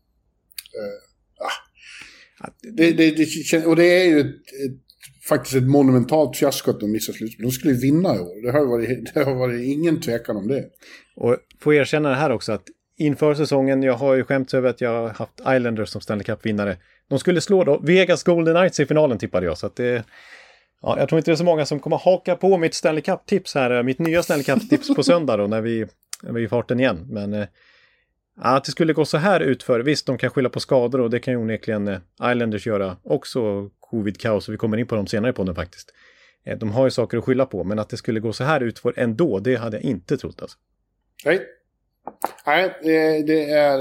Eh, ah, det, det, det, och det är ju ett, ett faktiskt ett monumentalt fiasko att de missar slutspel. De skulle vinna i år. Det har varit, det har varit ingen tvekan om det. Och får erkänna det här också att inför säsongen, jag har ju skämts över att jag har haft Islanders som Stanley Cup-vinnare. De skulle slå då Vegas Golden Knights i finalen tippade jag. Så att det, ja, jag tror inte det är så många som kommer haka på mitt Stanley Cup-tips här. Mitt nya Stanley Cup-tips på söndag då när vi, när vi är i farten igen. Men ja, att det skulle gå så här utför. Visst, de kan skylla på skador och det kan ju onekligen Islanders göra också. Covid-kaos och vi kommer in på dem senare på den faktiskt. De har ju saker att skylla på, men att det skulle gå så här ut för ändå, det hade jag inte trott alltså. Nej, Nej det, det, är,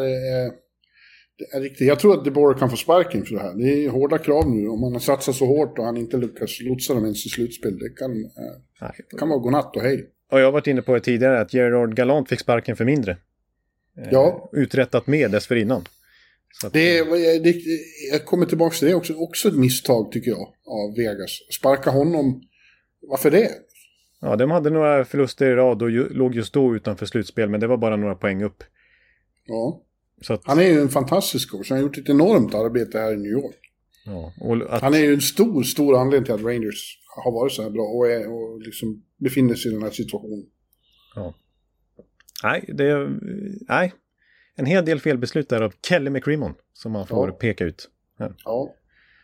det är riktigt. Jag tror att De Boer kan få sparken för det här. Det är hårda krav nu. Om man har satsat så hårt och han inte lyckas lotsa dem ens i slutspel, det kan, det kan vara godnatt och hej. Och jag har varit inne på det tidigare att Gerard Gallant fick sparken för mindre. Ja. Uträttat med dessförinnan. Så att, det, det, jag kommer tillbaka till det också, också ett misstag tycker jag av Vegas. Sparka honom, varför det? Ja, de hade några förluster i rad och ju, låg just då utanför slutspel, men det var bara några poäng upp. Ja, så att, han är ju en fantastisk coach. Han har gjort ett enormt arbete här i New York. Ja, och att, han är ju en stor, stor anledning till att Rangers har varit så här bra och, är, och liksom befinner sig i den här situationen. Ja. Nej, det nej. En hel del felbeslut där av Kelly McCrimmon som man får ja. peka ut. Ja. ja.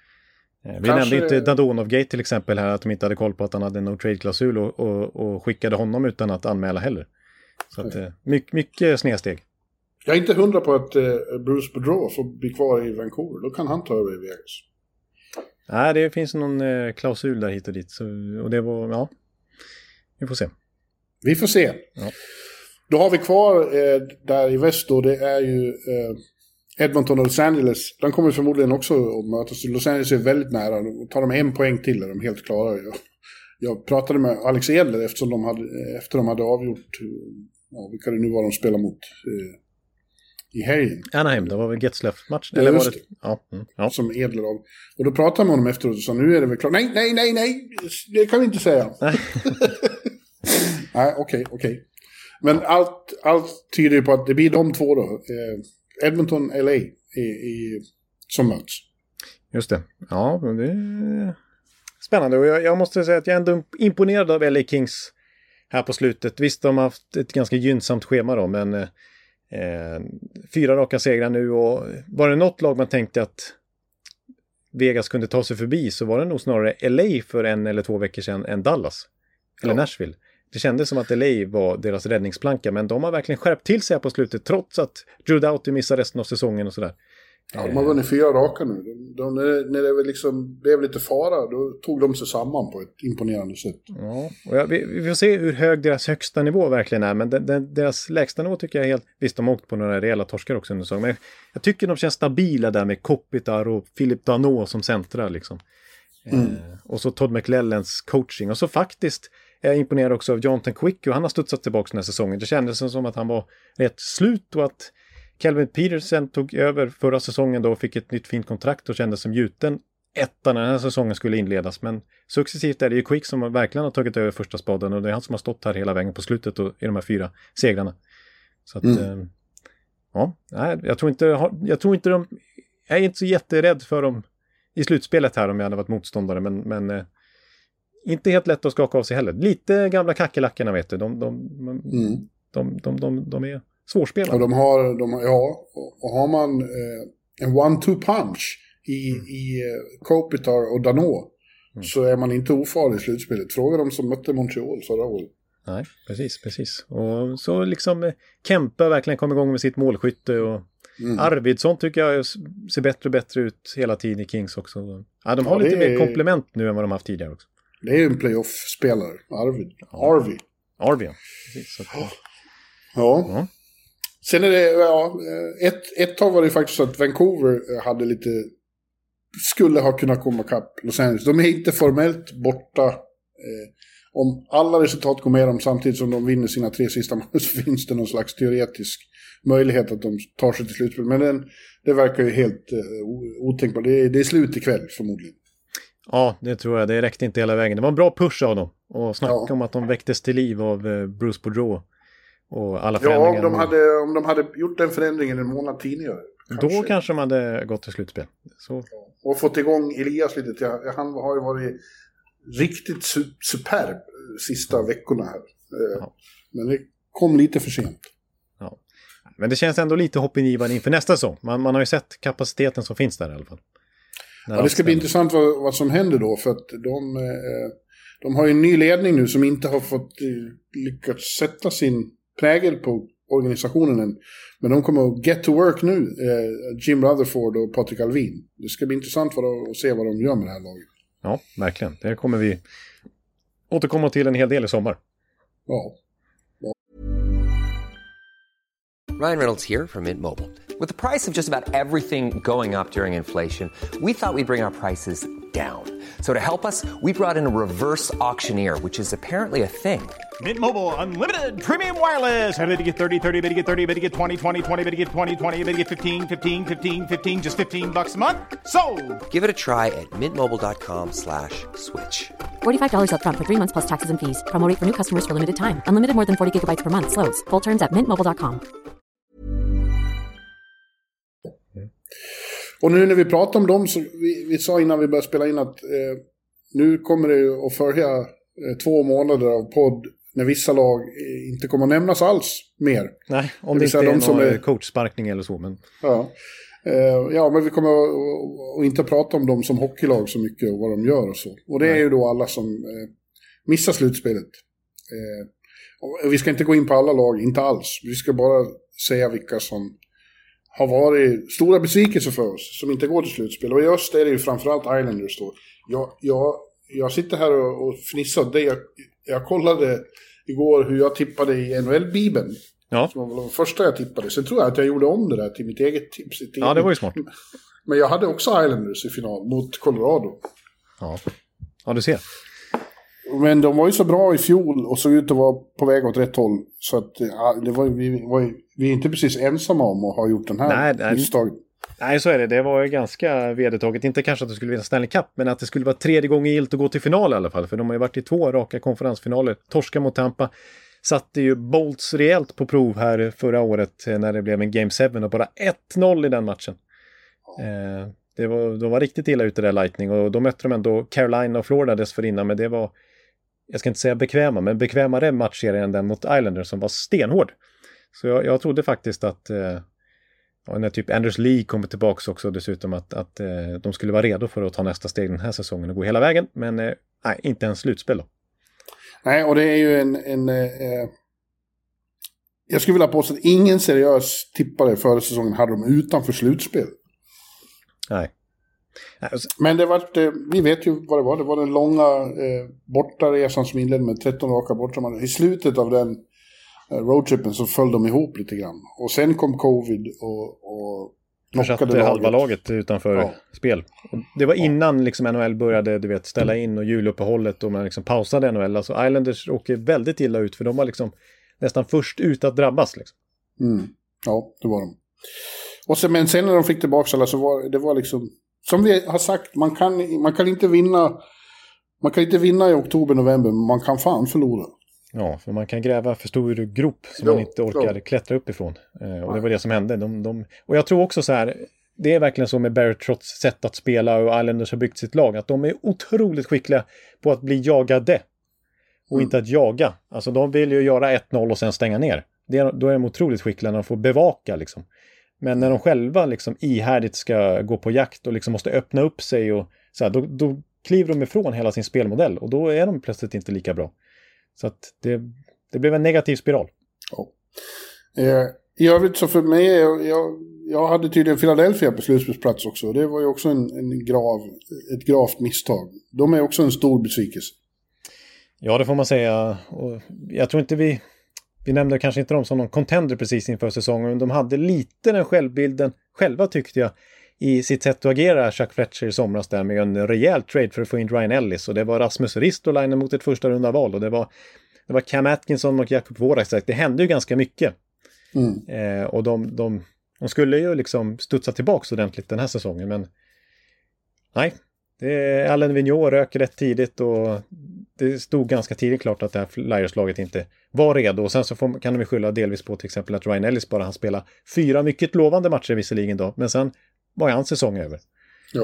Vi Kanske... nämnde inte Dadonov-gate till exempel här, att de inte hade koll på att han hade en no-trade-klausul och, och, och skickade honom utan att anmäla heller. Så att, mycket, mycket snedsteg. Jag är inte hundra på att uh, Bruce Boudreau får bli kvar i Vancouver. Då kan han ta över i Vegas. Nej, det finns någon uh, klausul där hit och dit. Så, och det var, ja, vi får se. Vi får se. Ja. Då har vi kvar eh, där i väst då, det är ju eh, Edmonton och Los Angeles. Den kommer förmodligen också att mötas. Los Angeles är väldigt nära. Då tar de en poäng till är de helt klara. Jag, jag pratade med Alex Edler eftersom de hade, efter de hade avgjort ja, vilka det nu var de spelade mot eh, i helgen. Anaheim, det var väl Getzlaff-matchen? Eller var det? Ja, mm, ja. Som Edler av. Och då pratade med honom efteråt och sa nu är det väl klart. Nej, nej, nej, nej. Det kan vi inte säga. nej, okej, okay, okej. Okay. Men allt, allt tyder ju på att det blir de två då. Eh, Edmonton, L A i, i, som möts. Just det. Ja, men det är spännande. Och jag, jag måste säga att jag är ändå imponerad av L A Kings här på slutet. Visst, de har haft ett ganska gynnsamt schema då, men eh, fyra raka segrar nu. Och var det något lag man tänkte att Vegas kunde ta sig förbi, så var det nog snarare L A för en eller två veckor sedan än Dallas. Eller ja. Nashville. Det kändes som att L A var deras räddningsplanka, men de har verkligen skärpt till sig här på slutet, trots att Drew Doughty missar resten av säsongen och sådär. Ja, de har vunnit fyra raka nu. De, de, när, när det liksom blev lite fara, då tog de sig samman på ett imponerande sätt. Ja, och jag, vi, vi får se hur hög deras högsta nivå verkligen är, men den, den, deras lägsta nivå tycker jag är helt... Visst, de har åkt på några rejäla torskar också under säsongen, men jag tycker de känns stabila där med Kopitar och Philip Danault som centrar liksom. Mm. Eh, och så Todd McClellans coaching, och så faktiskt är jag imponerad också av Jonathan Quick, och han har studsat tillbaka den här säsongen. Det kändes som att han var rätt slut, och att Kelvin Peterson tog över förra säsongen då och fick ett nytt fint kontrakt och kändes som gjuten ettan när den här säsongen skulle inledas. Men successivt är det ju Quick som verkligen har tagit över första spaden, och det är han som har stått här hela vägen på slutet och i de här fyra segrarna. Så att, mm. eh, ja, nej, jag tror inte, jag tror inte de, jag är inte så jätterädd för dem i slutspelet här om jag hade varit motståndare, men, men eh, inte helt lätt att skaka av sig heller. Lite gamla kackelackorna, vet du. De, de, de, mm. de, de, de, de är svårspelare. Och de har, de, ja, och har man eh, en one-two punch i, mm. i eh, Kopitar och Danault, mm. så är man inte ofarlig i slutspelet. Fråga dem som mötte Montreal förra året. Nej, precis, precis. Och så liksom eh, Kempe verkligen kom igång med sitt målskytte, och mm. Arvidsson tycker jag ser bättre och bättre ut hela tiden i Kings också. Ja, de har ja, lite mer är... komplement nu än vad de haft tidigare också. Det är ju en playoff-spelare, Arvid. Ja. Arvid. Arvid, ja. Precis, så att, ja. Ja. ja. Sen är det, ja, ett, ett tag var det faktiskt så att Vancouver hade lite, skulle ha kunnat komma kapp Los Angeles. De är inte formellt borta. Eh, om alla resultat går med dem samtidigt som de vinner sina tre sista matcher, så finns det någon slags teoretisk möjlighet att de tar sig till slutspel. Men den, det verkar ju helt eh, otänkbart. Det är, det är slut ikväll förmodligen. Ja, det tror jag. Det räckte inte hela vägen. Det var en bra push av dem. Och snacka ja. om att de väcktes till liv av eh, Bruce Boudreau. Och alla förändringar. Ja, om de, hade, om de hade gjort den förändringen en månad tidigare. Kanske. Då kanske de hade gått till slutspel. Så. Ja. Och fått igång Elias lite. Ja, han har ju varit riktigt su- superb sista ja. veckorna här. Ja. Men det kom lite för sent. Ja. Men det känns ändå lite hoppingivande inför nästa säsong. Man, man har ju sett kapaciteten som finns där i alla fall. Ja, det ska bli intressant vad, vad som händer då. För att de, eh, de har ju en ny ledning nu som inte har fått eh, lyckats sätta sin prägel på organisationen än. Men de kommer att get to work nu. Eh, Jim Rutherford och Patrik Alvin. Det ska bli intressant vad, att se vad de gör med det här laget. Ja, verkligen. Det kommer vi återkomma till en hel del i sommar. Ja. ja. Ryan Reynolds here from Mint Mobile. With the price of just about everything going up during inflation, we thought we'd bring our prices down. So to help us, we brought in a reverse auctioneer, which is apparently a thing. Mint Mobile Unlimited Premium Wireless. How to get thirty, thirty, how to get thirty, how to get twenty, twenty, twenty, how to get twenty, twenty, how to get fifteen, fifteen, fifteen, fifteen, just fifteen bucks a month? Sold! Give it a try at mintmobile.com slash switch. forty-five dollars up front for three months plus taxes and fees. Promo rate for new customers for limited time. Unlimited more than forty gigabytes per month. Slows full terms at mint mobile dot com. Och nu när vi pratar om dem, så vi, vi sa innan vi började spela in att eh, nu kommer det att följa eh, två månader av podd när vissa lag eh, inte kommer att nämnas alls mer. Nej, om det, det inte är de någon som är coachsparkning eller så. Men... Ja. Eh, ja, men vi kommer att, att inte prata om dem som hockeylag så mycket och vad de gör och så. Och det är Nej. ju då alla som eh, missar slutspelet. Eh, och vi ska inte gå in på alla lag, inte alls. Vi ska bara säga vilka som har varit stora besvikelser för oss, som inte går till slutspel. Och i öst är det ju framförallt Islanders då. Jag, jag, jag sitter här och, och fnissar. Det jag, jag kollade igår hur jag tippade i N H L-bibeln. Ja. Som var det första jag tippade. Sen tror jag att jag gjorde om det där till mitt eget tips. Ja, det var ju smart. Men jag hade också Islanders i final mot Colorado. Ja, ja du ser. Men de var ju så bra i fjol och såg ut att vara på väg åt rätt håll. Så att ja, det var, vi, var, vi är inte precis ensamma om att ha gjort den här nej, misstaget. Nej, så är det. Det var ju ganska vedertaget. Inte kanske att det skulle vinna Stanley Cup, men att det skulle vara tredje gången gillt att gå till final i alla fall. För de har ju varit i två raka konferensfinaler. Torska mot Tampa. Satte ju Bolts rejält på prov här förra året när det blev en Game sju och bara ett noll i den matchen. Eh, det var, de var riktigt illa ute där Lightning, och då mötte de ändå Carolina och Florida dessförinnan, men det var, jag ska inte säga bekväma, men bekvämare matchserie än den mot Islanders som var stenhård. Så jag, jag trodde faktiskt att eh, ja, när typ Anders Lee kommer tillbaka också dessutom att, att eh, de skulle vara redo för att ta nästa steg den här säsongen och gå hela vägen, men eh, nej, inte en slutspel då. Nej, och det är ju en... en eh, jag skulle vilja påstå att ingen seriös tippare förra säsongen hade dem utanför slutspel. Nej. Men det var, eh, vi vet ju vad det var. Det var den långa eh, bortaresan som inledde med tretton raka borta. I slutet av den eh, roadtrippen så föll de ihop lite grann. Och sen kom covid och... och försatte halva laget utanför ja. spel. Det var innan liksom N H L började, du vet, ställa in och juluppehållet och man liksom pausade N H L. Alltså Islanders åker väldigt illa ut för de var liksom nästan först ut att drabbas. Liksom. Mm. Ja, det var de. Och sen, men sen när de fick tillbaka alla så var det var liksom, som vi har sagt, man kan, man kan inte vinna man kan inte vinna i oktober, november, men man kan fan förlora. Ja, för man kan gräva för stor grop som ja, man inte orkar ja. klättra uppifrån. Eh, och det var det som hände. De, de, och jag tror också så här, det är verkligen så med Barry Trotz sätt att spela och Islanders har byggt sitt lag, att de är otroligt skickliga på att bli jagade och mm. inte att jaga. Alltså de vill ju göra ett noll och sen stänga ner. Det är, då är de otroligt skickliga när de får bevaka liksom. Men när de själva liksom ihärdigt ska gå på jakt och liksom måste öppna upp sig och så här, då, då kliver de ifrån hela sin spelmodell och då är de plötsligt inte lika bra. Så att det, det blev en negativ spiral. Ja. Eh, I övrigt så för mig, jag, jag, jag hade tydligen Philadelphia på slutspelsplats också. Det var ju också en, en grav, ett gravt misstag. De är också en stor besvikelse. Ja, det får man säga. Och jag tror inte vi... Vi nämnde kanske inte dem som någon contender precis inför säsongen, men de hade lite den självbilden själva tyckte jag i sitt sätt att agera, Chuck Fletcher i somras där med en rejäl trade för att få in Ryan Ellis, och det var Rasmus Ristolainen mot ett första runda val, och det var, det var Cam Atkinson och Jakob Voracek. Det hände ju ganska mycket. Mm. Eh, och de, de, de skulle ju liksom studsa tillbaka ordentligt den här säsongen, men nej. Det är Allen Vigneault rök rätt tidigt och det stod ganska tidigt klart att det här Flyers-laget inte var redo. Och sen så får, kan vi skylla delvis på till exempel att Ryan Ellis bara han spela fyra mycket lovande matcher visserligen då. Men sen var hans säsong över. Ja.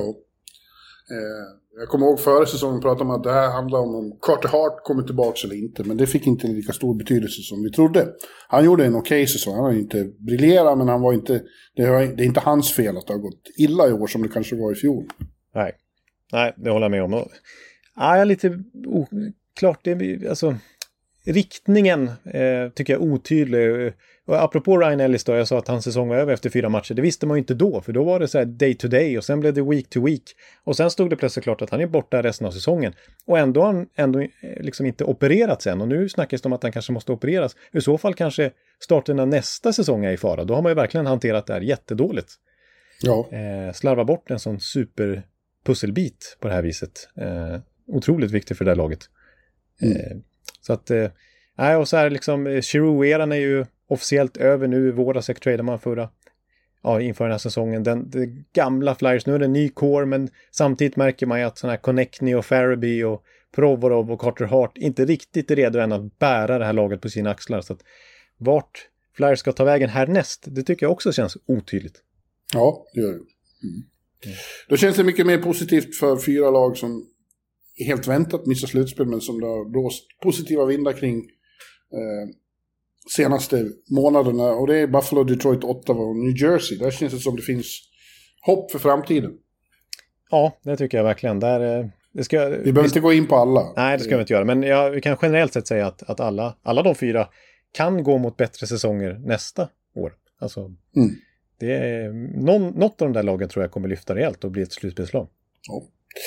Eh, jag kommer ihåg före säsongen pratade om att det här handlar om om Carter Hart kommer tillbaka eller inte. Men det fick inte lika stor betydelse som vi trodde. Han gjorde en okej säsong. Han har inte briljerat, men han var inte, det, var, det är inte hans fel att det har gått illa i år som det kanske var i fjol. Nej. Nej, det håller jag med om. Och, ja, jag är lite oklart. Det, alltså, riktningen eh, tycker jag är otydlig. Och apropå Ryan Ellis då, jag sa att hans säsong var över efter fyra matcher. Det visste man ju inte då, för då var det så här day to day och sen blev det week to week. Och sen stod det plötsligt klart att han är borta resten av säsongen. Och ändå har han ändå liksom inte opererat sen. Och nu snackas det om att han kanske måste opereras. I så fall kanske starten av nästa säsong är i fara. Då har man ju verkligen hanterat det här jättedåligt. Ja. Eh, slarva bort en sån super pusselbit på det här viset. Eh, otroligt viktigt för det här laget. Mm. Eh, så att, eh, nej, och så här liksom, Giroux-eran är ju officiellt över nu. Voracek tradade man förra, ja, inför den här säsongen. Den, den gamla Flyers, nu är det en ny core, men samtidigt märker man ju att sådana här Konechny och Farabee och Provorov och Carter Hart inte riktigt är redo än att bära det här laget på sina axlar. Så att vart Flyers ska ta vägen härnäst, det tycker jag också känns otydligt. Ja, det gör det. Mm. Mm. Då känns det mycket mer positivt för fyra lag som helt väntat missar slutspel, men som det har blåst positiva vindar kring eh, senaste månaderna. Och det är Buffalo, Detroit, Ottawa och New Jersey. Där känns det som det finns hopp för framtiden. Ja, det tycker jag verkligen. Där, det ska, vi behöver vi, inte gå in på alla. Nej, det ska vi inte göra. Men jag, vi kan generellt sett säga att, att alla, alla de fyra kan gå mot bättre säsonger nästa år. Alltså... Mm. Det är, någon, något av de där lagen tror jag kommer lyfta rejält och bli ett slutspelslag. Ja.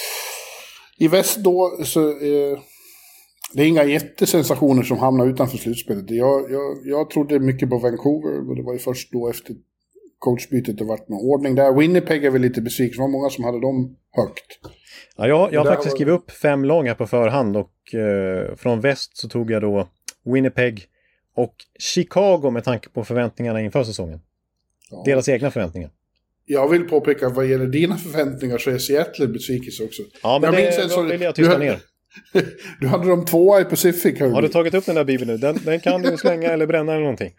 I väst då så eh, det är inga jättesensationer som hamnar utanför slutspelet. Jag, jag, jag trodde mycket på Vancouver, och det var ju först då efter coachbytet det varit någon ordning där. Winnipeg är väl lite besviken, det var många som hade dem högt. Ja, jag jag har faktiskt var... skrivit upp fem lag här på förhand och eh, från väst så tog jag då Winnipeg och Chicago med tanke på förväntningarna inför säsongen. Ja. Deras egna förväntningar. jag vill påpeka vad gäller dina förväntningar så är Seattle besvikelse också. Ja, men jag det minns så, vill jag tysta ner. Du hade de tvåa i Pacific. Har du tagit upp den där bibeln nu? Den, den kan du slänga eller bränna eller någonting.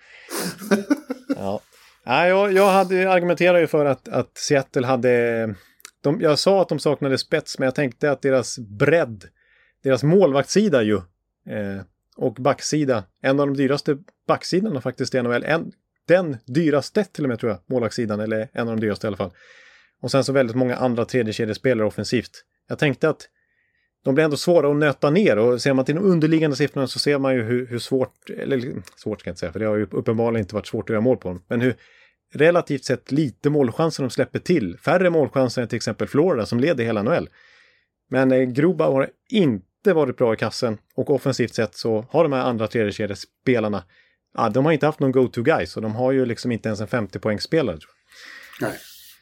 Ja. Nej, jag, jag hade argumenterat ju för att, att Seattle hade... De, jag sa att de saknade spets, men jag tänkte att deras bredd, deras målvaktssida ju, eh, och backsida, en av de dyraste backsidorna faktiskt i N H L, en, den dyraste till och med tror jag, målvaktssidan, eller en av de dyraste i alla fall. Och sen så väldigt många andra tredjekedjespelare offensivt. Jag tänkte att de blir ändå svåra att nöta ner, och ser man till de underliggande siffrorna så ser man ju hur, hur svårt, eller svårt ska jag inte säga, för det har ju uppenbarligen inte varit svårt att göra mål på dem, men hur relativt sett lite målchanser de släpper till. Färre målchanser än till exempel Florida som leder hela N H L. Men eh, Grubauer har inte varit bra i kassen, och offensivt sett så har de här andra tredjekedjespelarna, ja, de har inte haft någon go-to-guy, så de har ju liksom inte ens en femtio-poängsspelare. Nej.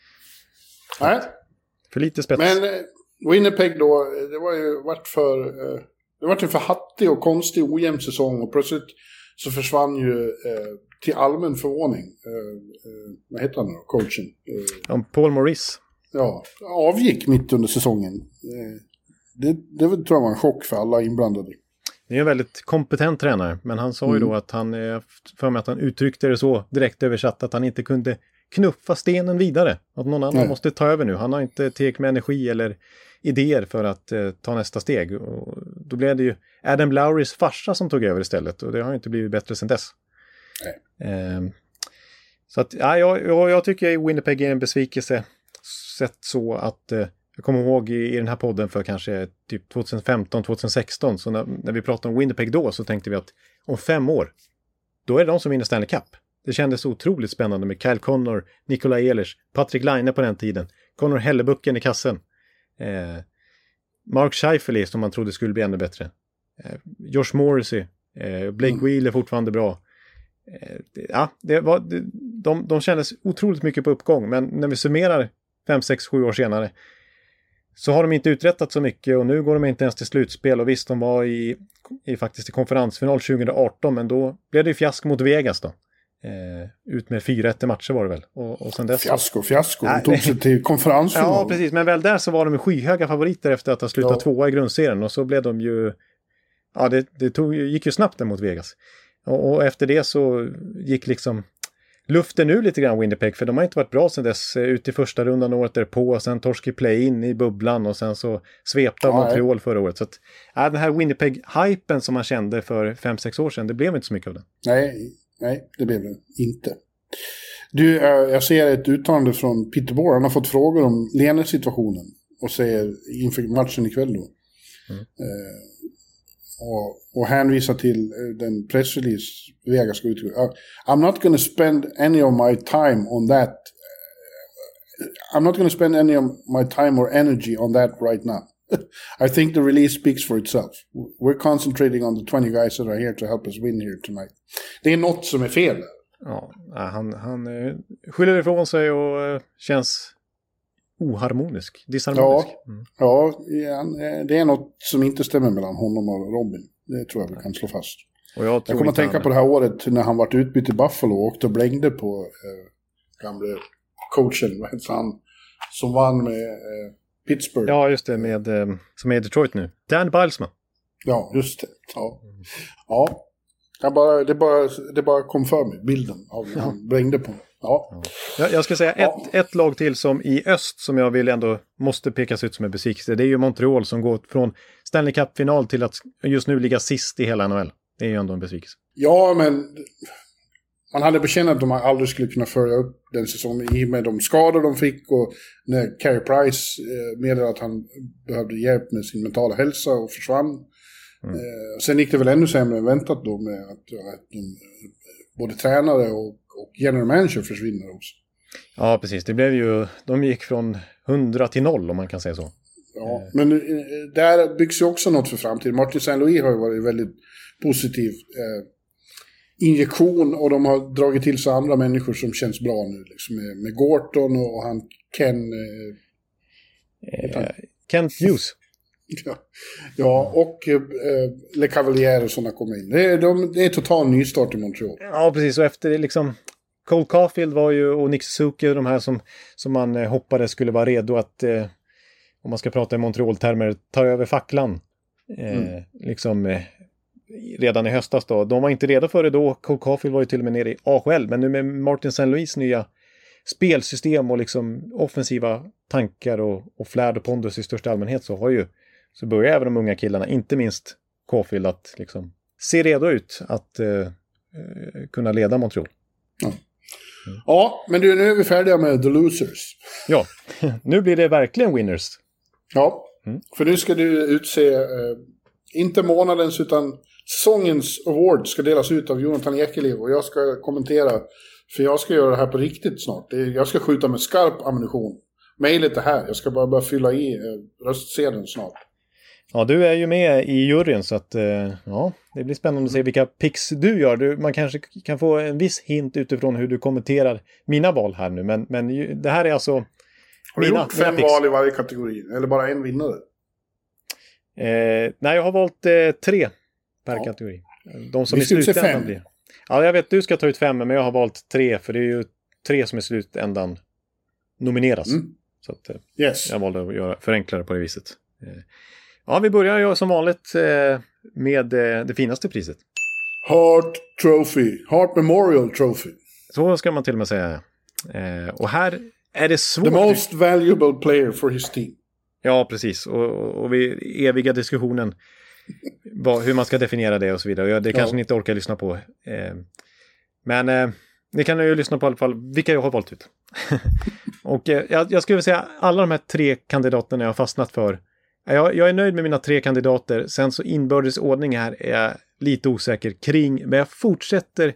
Nej. För lite spets. Men eh, Winnipeg då, det var ju varit för eh, det var ju för hattig och konstig ojämn säsong, och plötsligt så försvann ju eh, till allmän förvåning eh, eh, vad heter han då, coachen? Eh, ja, Paul Maurice. Ja, avgick mitt under säsongen. Eh, det, det tror jag var en chock för alla inblandade. Det är en väldigt kompetent tränare, men han sa ju mm. då att han, för mig att han uttryckte det så direkt översatt, att han inte kunde knuffa stenen vidare. Att någon annan Nej. måste ta över nu. Han har inte tillräckligt med energi eller idéer för att eh, ta nästa steg. Och då blev det ju Adam Lowrys farsa som tog över istället, och det har inte blivit bättre sedan dess. Eh, så att, ja, jag, jag, jag tycker Winnipeg är en besvikelse, sett så att eh, jag kommer ihåg i, i den här podden för kanske typ tjugohundrafemton tjugohundrasexton, så när, när vi pratade om Winnipeg då, så tänkte vi att om fem år då är det de som vinner Stanley Cup. Det kändes otroligt spännande med Kyle Connor, Nikolaj Ehlers, Patrik Laine på den tiden, Connor Hellebucken i kassen, eh, Mark Scheifele som man trodde skulle bli ännu bättre, eh, Josh Morrissey, eh, Blake mm. Wheeler fortfarande bra. Eh, det, ja, det var, det, de, de kändes otroligt mycket på uppgång, men när vi summerar fem, sex, sju år senare så har de inte uträttat så mycket, och nu går de inte ens till slutspel. Och visst, de var i, i faktiskt i konferensfinal tjugoarton, men då blev det ju fiasko mot Vegas då. Eh, ut med fyra ett matcher var det väl. Och, och sen dess... Fiasko, fiasko. De tog sig till konferensfinal. Ja, precis. Men väl där så var de skyhöga favoriter efter att ha slutat ja. tvåa i grundserien. Och så blev de ju... Ja, det, det tog, gick ju snabbt där mot Vegas. Och, och efter det så gick liksom... luften nu lite grann Winnipeg, för de har inte varit bra sedan dess, ut i första rundan året därpå, och sen torsk i play-in i bubblan, och sen så svepte av Montreal förra året. Så att, ja, den här Winnipeg-hypen som man kände för fem sex år sedan, det blev inte så mycket av den. Nej, nej, det blev det inte. Du, jag ser ett uttalande från Peter Bohr, han har fått frågor om Lene-situationen och säger inför matchen ikväll då. Mm. Eh, Och, och hänvisa till den pressrelease Vegas går ut. Uh, I'm not going to spend any of my time on that. Uh, I'm not going to spend any of my time or energy on that right now. I think the release speaks for itself. We're concentrating on the twenty guys that are here to help us win here tonight. Det är något som är fel. Ja, han, han uh, skyller ifrån sig och uh, känns oharmonisk, disharmonisk. Ja, mm. ja, det är något som inte stämmer mellan honom och Robin. Det tror jag vi kan slå fast. Och jag, jag kommer att tänka han... på det här året när han varit utbytt i Buffalo och åkte och blängde på eh, gamla coachen, vad heter han, som vann med eh, Pittsburgh. Ja, just det, med, eh, som är i Detroit nu. Dan Bilesman. Ja, just det. Ja, ja. Jag bara, det, bara, det bara kom för mig, bilden av när han blängde på. Ja. Jag, jag ska säga ja. ett, ett lag till som i öst som jag vill ändå måste pekas ut som en besvikelse. Det är ju Montreal som går från Stanley Cup-final till att just nu ligga sist i hela N H L. Det är ju ändå en besvikelse. Ja, men man hade bekänt att de aldrig skulle kunna följa upp den säsongen i med de skador de fick, och när Carey Price eh, meddelade att han behövde hjälp med sin mentala hälsa och försvann. Mm. Eh, sen gick det väl ännu sämre än väntat då med att, att de, både tränare och och general manager försvinner också. Ja, precis. Det blev ju, de gick från hundra till noll om man kan säga så. Ja, men där byggs ju också något för framtiden. Martin Saint Louis har ju varit väldigt positiv eh, injektion, och de har dragit till sig andra människor som känns bra nu. Liksom med, med Gorton och, och han Ken... Eh, eh, Kent Hughes. Ja, ja, och eh, Le Cavalier och sådana kommer in. Det är, de, det är total nystart i Montreal. Ja, precis. Och efter liksom Cole Caulfield var ju, och Nick Suzuki, de här som, som man eh, hoppades skulle vara redo att, eh, om man ska prata i Montreal-termer, ta över facklan. Eh, mm. Liksom eh, redan i höstas då. De var inte redo för det då. Cole Caulfield var ju till och med nere i A H L. Men nu med Martin Saint Louis nya spelsystem och liksom offensiva tankar och, och flärd och pondus i största allmänhet, så har ju så börjar även de unga killarna, inte minst Caulfield, att liksom se redo ut att eh, kunna leda Montreal. Ja. Mm. Ja, men du, nu är vi färdiga med The Losers. Ja, nu blir det verkligen winners. Ja, mm. för nu ska du utse eh, inte månadens utan säsongens award ska delas ut av Jonathan Ekeliv, och jag ska kommentera, för jag ska göra det här på riktigt snart. Det är, jag ska skjuta med skarp ammunition. Mejlet är här, jag ska bara börja fylla i eh, röstsedeln snart. Ja, du är ju med i juryn, så att eh, ja, det blir spännande att se vilka picks du gör. Du, man kanske kan få en viss hint utifrån hur du kommenterar mina val här nu, men, men ju, det här är alltså har du mina, gjort fem val i varje kategori, eller bara en vinnare? Eh, nej, jag har valt eh, tre per ja. kategori. De som Vi i slutändan blir. Ja, jag vet, du ska ta ut fem, men jag har valt tre, för det är ju tre som i slutändan nomineras. Mm. Så att, eh, yes. jag valde att göra förenklare på det viset. Eh, ja, vi börjar ju som vanligt eh, med eh, det finaste priset. Hart Trophy. Hart Memorial Trophy. Så ska man till och med säga. Eh, och här är det svårt. The most valuable player for his team. Ja, precis. Och, och vi eviga diskussionen vad, hur man ska definiera det och så vidare. Det kanske ja. ni inte orkar lyssna på. Eh, men eh, ni kan ju lyssna på i alla fall vilka jag har valt ut. Och eh, jag, jag skulle säga alla de här tre kandidaterna jag har fastnat för. Jag, jag är nöjd med mina tre kandidater. Sen så inbördes ordning här är jag lite osäker kring. Men jag fortsätter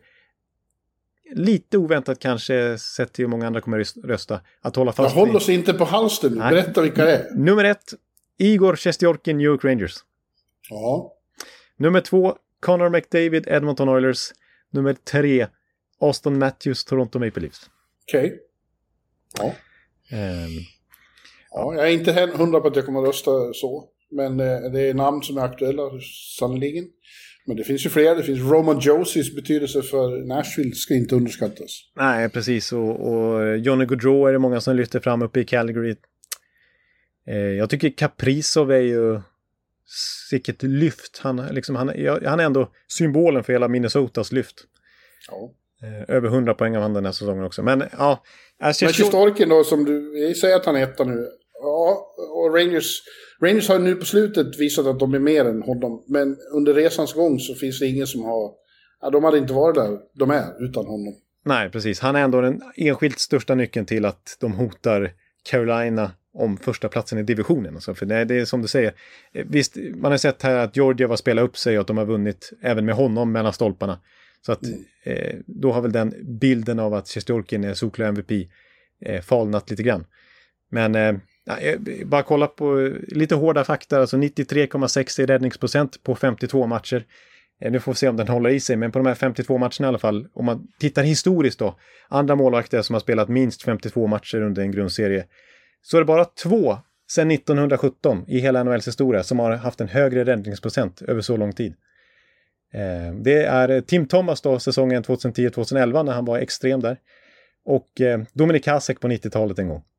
lite oväntat kanske, sett till hur många andra kommer rösta, att hålla fast. Jag håller oss inte på halsen nu. Berätta vilka det är. Nummer ett, Igor Shesterkin, New York Rangers. Ja. Nummer två, Connor McDavid, Edmonton Oilers. Nummer tre, Auston Matthews, Toronto Maple Leafs. Okej. Okay. Ja. Um, ja. Jag är inte hundra på att jag kommer att rösta så. Men eh, det är namn som är aktuella, sannoliken. Men det finns ju fler. Det finns Roman Josies betydelse för Nashville ska inte underskattas. Nej, precis. Och, och Johnny Gaudreau är det många som lyfter fram uppe i Calgary. Eh, jag tycker Kaprizov är ju sicket lyft. Han, liksom, han, han är ändå symbolen för hela Minnesotas lyft. Ja. Eh, över hundra poäng av han den här säsongen också. Men ja. Alltså, men Shesterkin då, som du jag säger att han är etta nu. Ja, och Rangers, Rangers har nu på slutet visat att de är mer än honom. Men under resans gång så finns det ingen som har... Ja, de hade inte varit där de är utan honom. Nej, precis. Han är ändå den enskilt största nyckeln till att de hotar Carolina om första platsen i divisionen. Alltså, för det, det är som du säger. Visst, man har sett här att Georgia var spela upp sig och att de har vunnit även med honom mellan stolparna. Så att mm. eh, då har väl den bilden av att Shesterkin är solklar M V P eh, falnat lite grann. Men... Eh, Ja, bara kolla på lite hårda fakta, alltså nittiotre komma sex i räddningsprocent på femtiotvå matcher. Nu får vi se om den håller i sig, men på de här femtiotvå matcherna i alla fall, om man tittar historiskt då, andra målvakter som har spelat minst femtiotvå matcher under en grundserie, så är det bara två sedan nittonhundrasjutton i hela N H L:s historia som har haft en högre räddningsprocent över så lång tid. Det är Tim Thomas då, säsongen tjugohundratio tjugoelva när han var extrem där, och Dominik Hasek på nittiotalet en gång.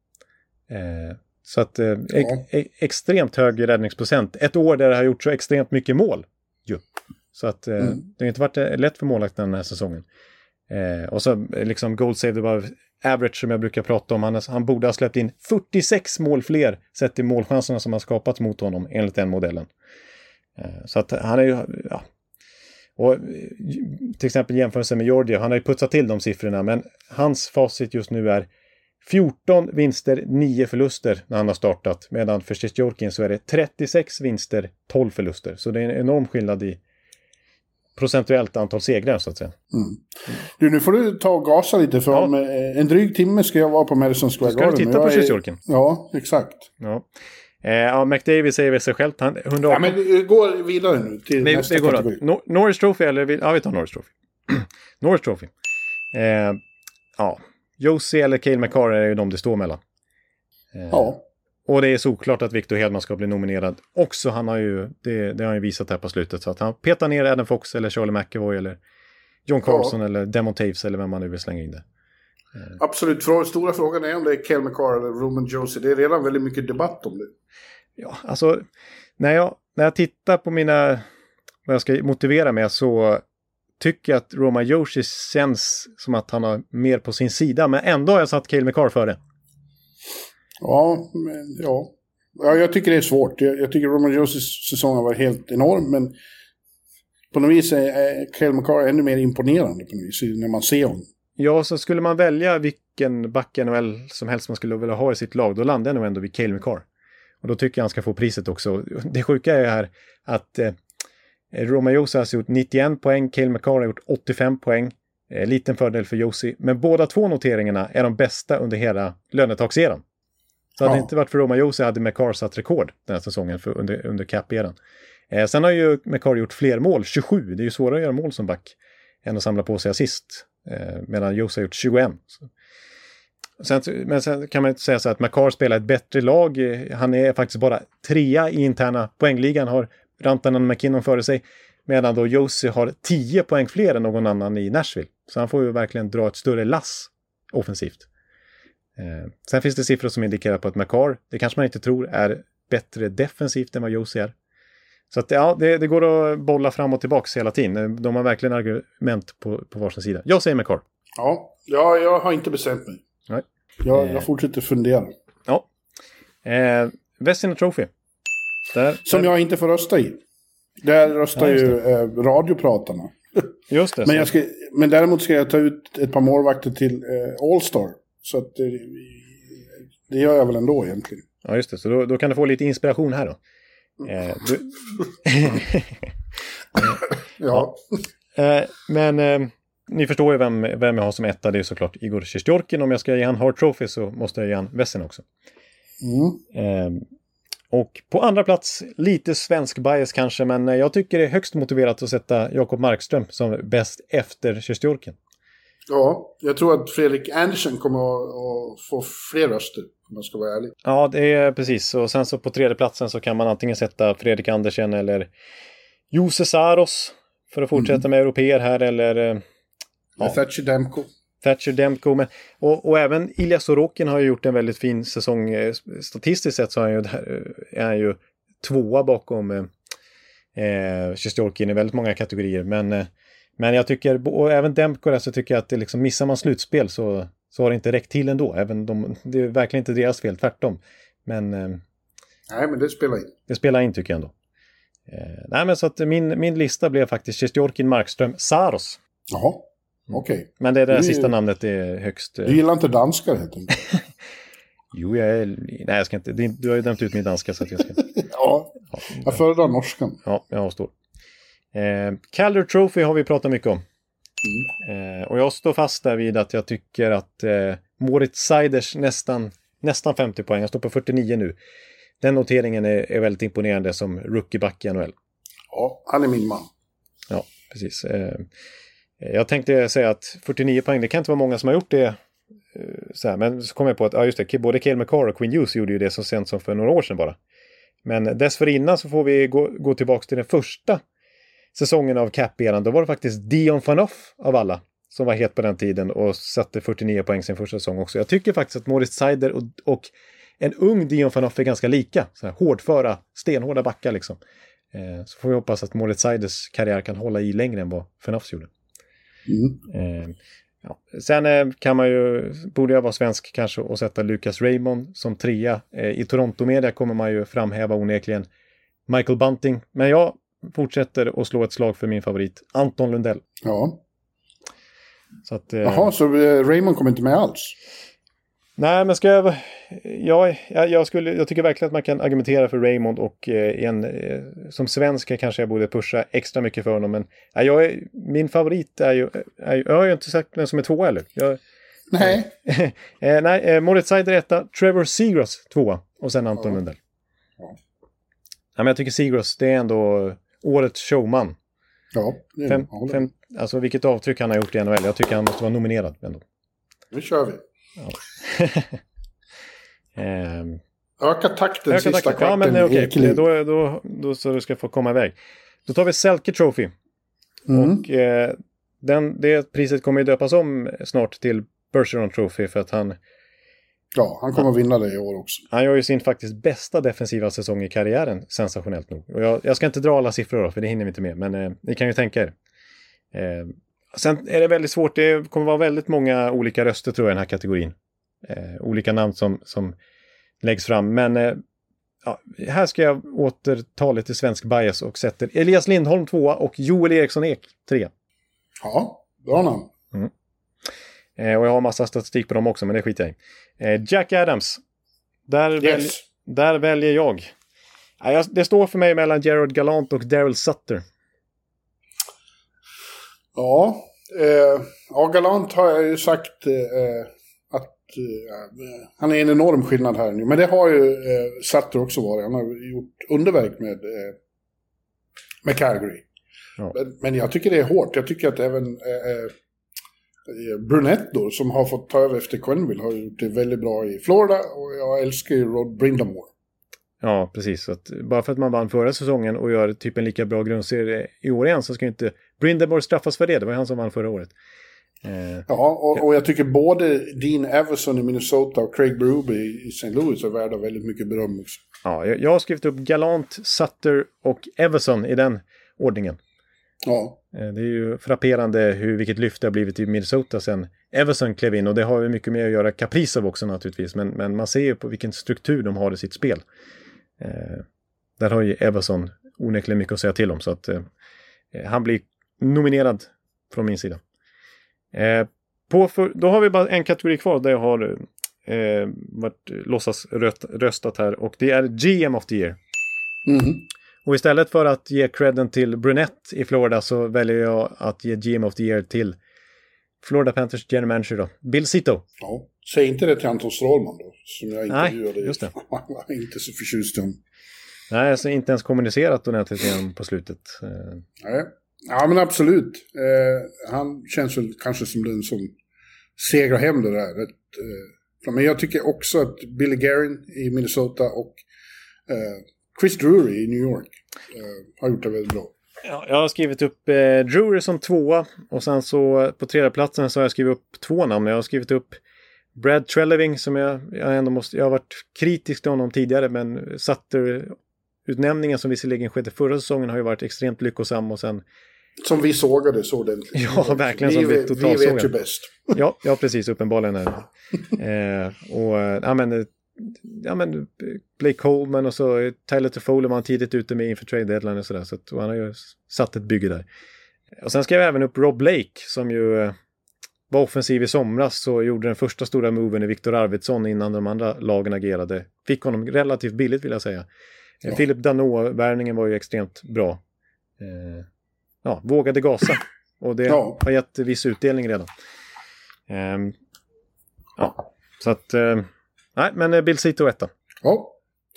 Så att eh, ja. e- extremt hög räddningsprocent. Ett år där det har gjort så extremt mycket mål. Jo. Så att eh, mm. det har inte varit lätt för målvakten den här säsongen. Eh, och så liksom goal save above average som jag brukar prata om. Han, han borde ha släppt in fyrtiosex mål fler sett till målchanserna som har skapats mot honom enligt den modellen. Eh, så att han är ju... Ja. Och till exempel jämförelse med Georgia. Han har ju putsat till de siffrorna, men hans facit just nu är fjorton vinster, nio förluster när han har startat. Medan för Shesterkin så är det trettiosex vinster, tolv förluster. Så det är en enorm skillnad i procentuellt antal segrar så att säga. Mm. Du, nu får du ta och gasa lite för ja. om en dryg timme ska jag vara på Madison Square Garden. Ska du titta på Shesterkin? Ja, exakt. Ja. Eh, ja, McDavid säger väl sig själv. Han, hundraarton... Ja, men vi går vidare nu till Nej, nästa det går kategori. No- Norris Trophy eller... Ja, vi tar Norris Trophy. Norris Trophy. Eh, ja... Josie eller Cale Makar är ju de det står mellan. Eh, ja. Och det är såklart att Victor Hedman ska bli nominerad. Också han har ju, det, det har han ju visat här på slutet. Så att han petar ner Adam Fox eller Charlie McAvoy eller John Carlson ja. eller Demon Taves eller vem man nu vill slänga in det. Absolut, Frå- stora frågan är om det är Cale Makar eller Roman Josi. Det är redan väldigt mycket debatt om det. Ja, alltså när jag, när jag tittar på mina, vad jag ska motivera med, så tycker jag att Roman Josi känns som att han har mer på sin sida, men ändå har jag satt Cale Makar före. Ja, men, ja. ja, jag tycker det är svårt. Jag, jag tycker Roman Josis säsong har varit helt enorm, men på något vis är Cale Makar ännu mer imponerande på något vis, när man ser honom. Ja, så skulle man välja vilken back N H L som helst man skulle vilja ha i sitt lag, då landar jag nog ändå vid Cale Makar. Och då tycker jag han ska få priset också. Det sjuka är här att eh, Roman Josi har gjort nittioen poäng, Cale Makar har gjort åttiofem poäng. Eh, liten fördel för Josi. Men båda två noteringarna är de bästa under hela lönetagseran. Så hade det inte varit för Roman Josi hade Makar satt rekord den här säsongen för, under, under cap-eran. Eh, sen har ju Makar gjort fler mål, tjugosju. Det är ju svårare att göra mål som back än att samla på sig assist. Eh, medan Josi har gjort tjugoen. Så. Sen, men sen kan man inte säga så att Makar spelar ett bättre lag. Han är faktiskt bara trea i interna poängligan. Har Rantanen och McKinnon före sig. Medan då Josi har tio poäng fler än någon annan i Nashville. Så han får ju verkligen dra ett större lass offensivt. Eh, sen finns det siffror som indikerar på att Makar, det kanske man inte tror, är bättre defensivt än vad Josi är. Så att ja, det, det går att bolla fram och tillbaka hela tiden. De har verkligen argument på, på varsin sida. Jag säger Makar. Ja, ja, jag har inte bestämt mig. Nej. Jag, jag fortsätter fundera. Ja. Eh, Vezina Trophy. Där, Som där. jag inte får rösta i. Där röstar ja, ju eh, radiopratarna. Just det. men, jag ska, men däremot ska jag ta ut ett par målvakter till eh, All-Star. Så att det, det gör jag väl ändå egentligen. Ja, just det. Så då, då kan du få lite inspiration här då. Eh, du... ja. ja. Eh, men... Eh, ni förstår ju vem, vem jag har som etta. Det är såklart Igor Shesterkin. Om jag ska ge han Hart Trophy så måste jag ge han Vezina också. Mm. Eh, och på andra plats, lite svensk bias kanske, men jag tycker det är högst motiverat att sätta Jakob Markström som bäst efter Shesterkin. Ja, jag tror att Fredrik Andersen kommer att, att få fler röster, om jag ska vara ärlig. Ja, det är precis. Och sen så på tredje platsen så kan man antingen sätta Fredrik Andersen eller Jose Saros för att fortsätta mm. med europeer här, eller... Ja. Thatcher Demko. Thatcher Demko. Men, och, och även Ilja Sorokin har ju gjort en väldigt fin säsong. Statistiskt sett så är han ju, där, är han ju tvåa bakom eh, Shesterkin i väldigt många kategorier. Men, eh, men jag tycker, och även Demko där, så tycker jag att det liksom, missar man slutspel så, så har det inte räckt till ändå. Även de, det är verkligen inte deras fel, tvärtom. Men, eh, nej, men det spelar in. Det spelar in tycker jag ändå. Eh, nej, men så att min, min lista blev faktiskt Shesterkin, Markström, Saros. Jaha. Okej. Okay. Men det är det du, sista namnet är högst... Du gillar inte danskar helt enkelt. Jo, jag är... Nej, jag ska inte... Du har ju dömt ut min danska så att jag ska... ja, ja, jag föredrar norskan. Ja, jag avstår. Eh, Calder Trophy har vi pratat mycket om. Mm. Eh, och jag står fast där vid att jag tycker att eh, Moritz Seiders nästan, nästan femtio poäng. Jag står på fyrtionio nu. Den noteringen är, är väldigt imponerande som rookieback i N H L. Ja, han är min man. Ja, precis. Eh, Jag tänkte säga att fyrtionio poäng, det kan inte vara många som har gjort det. Så här, men så kom jag på att ja, just det, både Cale Makar och Quinn Hughes gjorde ju det så sent som för några år sedan bara. Men dessförinnan så får vi gå, gå tillbaka till den första säsongen av cap-eran. Då var det faktiskt Dion Phaneuf av alla som var het på den tiden och satte fyrtionio poäng sin första säsong också. Jag tycker faktiskt att Moritz Seider och, och en ung Dion Phaneuf är ganska lika. Så här, hårdföra, stenhårda backar liksom. Eh, så får vi hoppas att Moritz Seiders karriär kan hålla i längre än vad Phaneufs gjorde. Mm. Eh, ja. Sen eh, kan man ju, borde jag vara svensk kanske och sätta Lucas Raymond som trea. Eh, I Toronto-media kommer man ju framhäva onekligen Michael Bunting. Men jag fortsätter att slå ett slag för min favorit Anton Lundell. Ja. Så att, eh, Jaha, så eh, Raymond kommer inte med alls? Nej, men ska jag... Ja, jag, jag, skulle, jag tycker verkligen att man kan argumentera för Raymond och eh, en, eh, som svensk kanske jag borde pusha extra mycket för honom. Men ja, jag är, min favorit är ju... Är, jag har ju inte sagt vem som är tvåa eller? Jag, nej. eh, nej, eh, Moritz Seider etta, Trevor Seagrass tvåa och sen Anton ja. Lundell. Ja. Ja, men jag tycker Seagrass, det är ändå årets showman. Ja, det är fem, fem, alltså vilket avtryck han har gjort i N H L. Jag tycker han måste vara nominerad ändå. Nu kör vi. Ja. um, öka takten öka sista takten. Ja, men okej. Okay. Då, då, då så du ska få komma iväg. Då tar vi Selke Trophy. Mm. Och eh, den, det priset kommer ju döpas om snart till Bergeron Trophy för att han... Ja, han kommer att vinna det i år också. Han gör ju sin faktiskt bästa defensiva säsong i karriären, sensationellt nog. Och jag, jag ska inte dra alla siffror då, för det hinner vi inte med. Men eh, ni kan ju tänka er. Eh, sen är det väldigt svårt. Det kommer vara väldigt många olika röster tror jag i den här kategorin. Eh, olika namn som, som läggs fram. Men eh, ja, här ska jag återta lite svensk bias och sätter Elias Lindholm tvåa och Joel Eriksson Ek tre. Ja, bra namn. Mm. Eh, och jag har massa statistik på dem också, men det skiter jag i. Eh, Jack Adams. Där, yes. väl, där väljer jag. Eh, jag. Det står för mig mellan Gerard Gallant och Daryl Sutter. Ja, eh, ja Gallant har jag ju sagt eh, att eh, han är en enorm skillnad här nu. Men det har ju eh, Sutter också varit. Han har gjort underverk med, eh, med Calgary. Ja. Men, men jag tycker det är hårt. Jag tycker att även... Eh, Brunette då, som har fått ta över efter Quenneville, har gjort det väldigt bra i Florida, och jag älskar ju Rod Brindamore. Ja, precis. Så att bara för att man vann förra säsongen och gör typ en lika bra grundserie i år igen, så ska inte Brindamore straffas för det. Det var han som vann förra året. Eh, ja, och, och jag tycker både Dean Everson i Minnesota och Craig Berube i Saint Louis är värda väldigt mycket beröm också. Ja, jag, jag har skrivit upp Gallant, Sutter och Everson i den ordningen. Ja. Det är ju frapperande hur, vilket lyft det har blivit i Minnesota sen Everson klev in, och det har ju mycket mer att göra Kaprizov också naturligtvis, men, men man ser ju på vilken struktur de har i sitt spel. Eh, där har ju Everson onekligen mycket att säga till om, så att eh, han blir nominerad från min sida. Eh, på för, då har vi bara en kategori kvar där jag har eh, varit låtsas röst, röstat här, och det är G M of the Year. Mhm. Och istället för att ge credden till Brunette i Florida, så väljer jag att ge G M of the Year till Florida Panthers general manager då, Bill Zito. Ja, säg inte det till Anton Strålman då, som jag intervjuade. Nej, just det. Han var inte så förtjust om. Nej, alltså inte ens kommunicerat ordentligt igen på slutet. Nej, ja men absolut. Eh, han känns väl kanske som den som segrar hem det där. Rätt, eh, men jag tycker också att Billy Guerin i Minnesota och eh, Chris Drury i New York uh, har gjort det väldigt bra. Ja, jag har skrivit upp eh, Drury som tvåa, och sen så på tredje platsen så har jag skrivit upp två namn. Jag har skrivit upp Brad Treleving, som jag, jag ändå måste, jag har varit kritisk till honom tidigare, men Sutter-utnämningen som visserligen skedde förra säsongen har ju varit extremt lyckosam, och sen... Som vi sågade så ordentligt. Ja, verkligen. Vi, som vi, vi, vi vet ju bäst. Ja, ja, precis, uppenbarligen är det. eh, och ja, men... Ja, men Blake Coleman och så Tyler Toffoli var han tidigt ute med inför trade deadline och sådär, så att, och han har ju satt ett bygge där. Och sen skrev jag även upp Rob Blake, som ju eh, var offensiv i somras och gjorde den första stora moven i Viktor Arvidsson innan de andra lagen agerade. Fick honom relativt billigt, vill jag säga. Ja. Eh, Philip Danault-värvningen var ju extremt bra. Eh, ja, vågade gasa, och det ja. har gett viss utdelning redan. Eh, ja, så att eh, nej, men Bill Zito etta. Ja.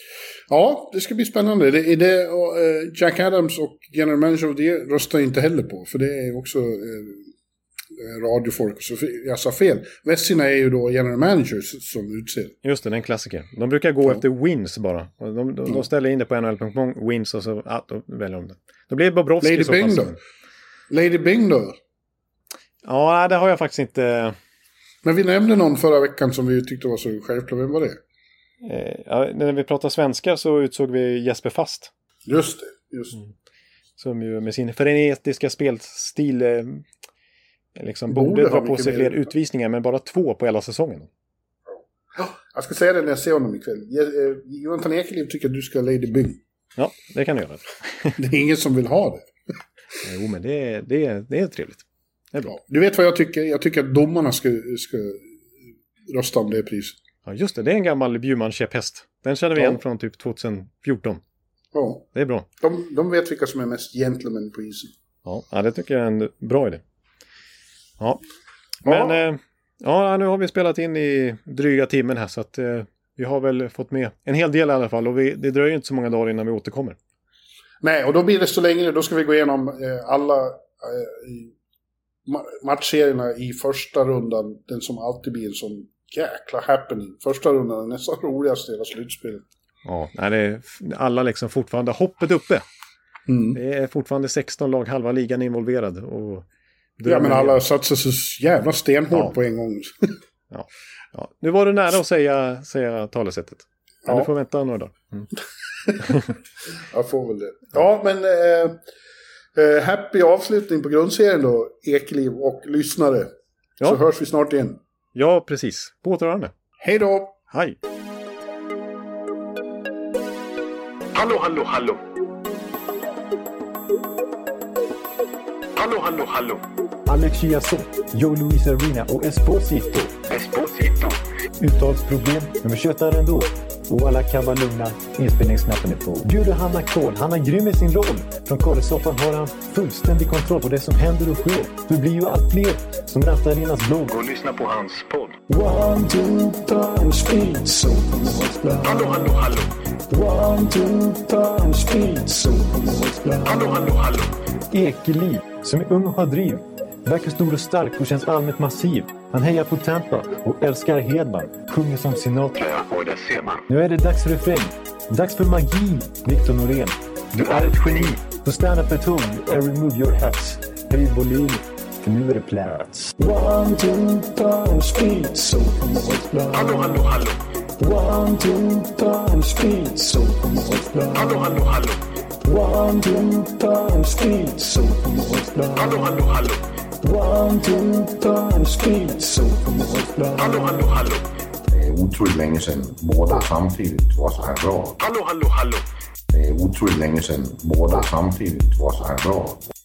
Ja, det ska bli spännande. Det är det och, uh, Jack Adams och general manager, det röstar inte heller på. För det är också uh, radiofolk. Så jag sa fel. Vessina är ju då general managers som utser. Just det, det är en klassiker. De brukar gå ja. efter wins bara. De, de, de ja. ställer in det på N H L punkt com, wins, och så ja, då väljer de det. Då blir det Bobrovski. Lady Bing då? Lady Bing då? Ja, det har jag faktiskt inte... Men vi nämnde någon förra veckan som vi tyckte var så självklart. Vem var det? Eh, ja, när vi pratar svenska så utsåg vi Jesper Fast. Just det, just det. Mm. Som ju med sin frenetiska spelstil eh, liksom borde, borde dra på sig fler mer. utvisningar, men bara två på hela säsongen. Ja, jag ska säga det när jag ser honom ikväll. Jonathan Ekeliv tycker att du ska ha Lady Bing. Ja, det kan du göra. Det är ingen som vill ha det. Jo, men det, det, det är trevligt. Det är bra. Du vet vad jag tycker? Jag tycker att domarna ska, ska rösta om det priset. Ja, just det. Det är en gammal Bjurman-käpphäst. Den känner vi ja. igen från typ tjugohundrafjorton. Ja. Det är bra. De, de vet vilka som är mest gentlemen på isen. Ja, ja, det tycker jag är en bra idé. Ja. Men ja. Eh, ja, nu har vi spelat in i dryga timmen här, så att eh, vi har väl fått med en hel del i alla fall, och vi, det dröjer inte så många dagar innan vi återkommer. Nej, och då blir det så länge, då ska vi gå igenom eh, alla eh, matchserierna i första rundan, den som alltid blir en sån jäkla happening. Första rundan är nästan roligast i hela slutspelet. Ja, nej, det är alla liksom fortfarande hoppet uppe. Mm. Det är fortfarande sexton lag, halva ligan involverad. Och ja, men alla satsar så jävla stenhårt ja. på en gång. Ja. Ja. Nu var du nära att säga, säga talesättet. Men Ja. du får vänta några dagar. Mm. Jag får väl det. Ja, men eh, eh, happy avslutning på grundserien då, Ekeliv och lyssnare. Ja. Så hörs vi snart igen. Ja, precis. På återhörande. Hej då! Hej! Hallå, hallå, hallå. Hallå, hallå, hallå. Alex Chiazot, Joe Luis Arena och Esposito. Esposito. Uttalsproblem, men vi tjötar ändå. Och alla kan vara lugna, inspelningsknappen är på. Bjuder Hanna Kohl, han är grym i sin roll. Från Kållesoffan har han fullständig kontroll på det som händer och sker. Det blir ju allt fler som rattar in hans blogg. Och lyssna på hans podd. One, two, time, speed, so. Hallå, hallå, hallå. One, two, time, speed, so. Hallå, hallå, hallå. Ekeliv, som är ung och har driv. Verkar stor och stark och känns allmänt massiv. Han hejar på Tampa och älskar Hedman. Sjunger som Sinatra. Ja, och där ser man. Nu är det dags för refräng. Dags för magi, Victor Norén. Du är ett geni. Så stand up at home and remove your hats. Höj volym, för nu är det plats. One, two, time, speed, so. Hallå, hallå, hallå. One, two, time, speed, so. Hallå, hallå, hallå. One, two, time, speed, so. Hallå, hallå, hallå. One, two, time, speed, so. Hallå, hallå, hallå. Det är otroligt länge sedan båda samtidigt var så här bra. Hallå, hallå, hallå. Det är otroligt länge sedan båda samtidigt var så här bra.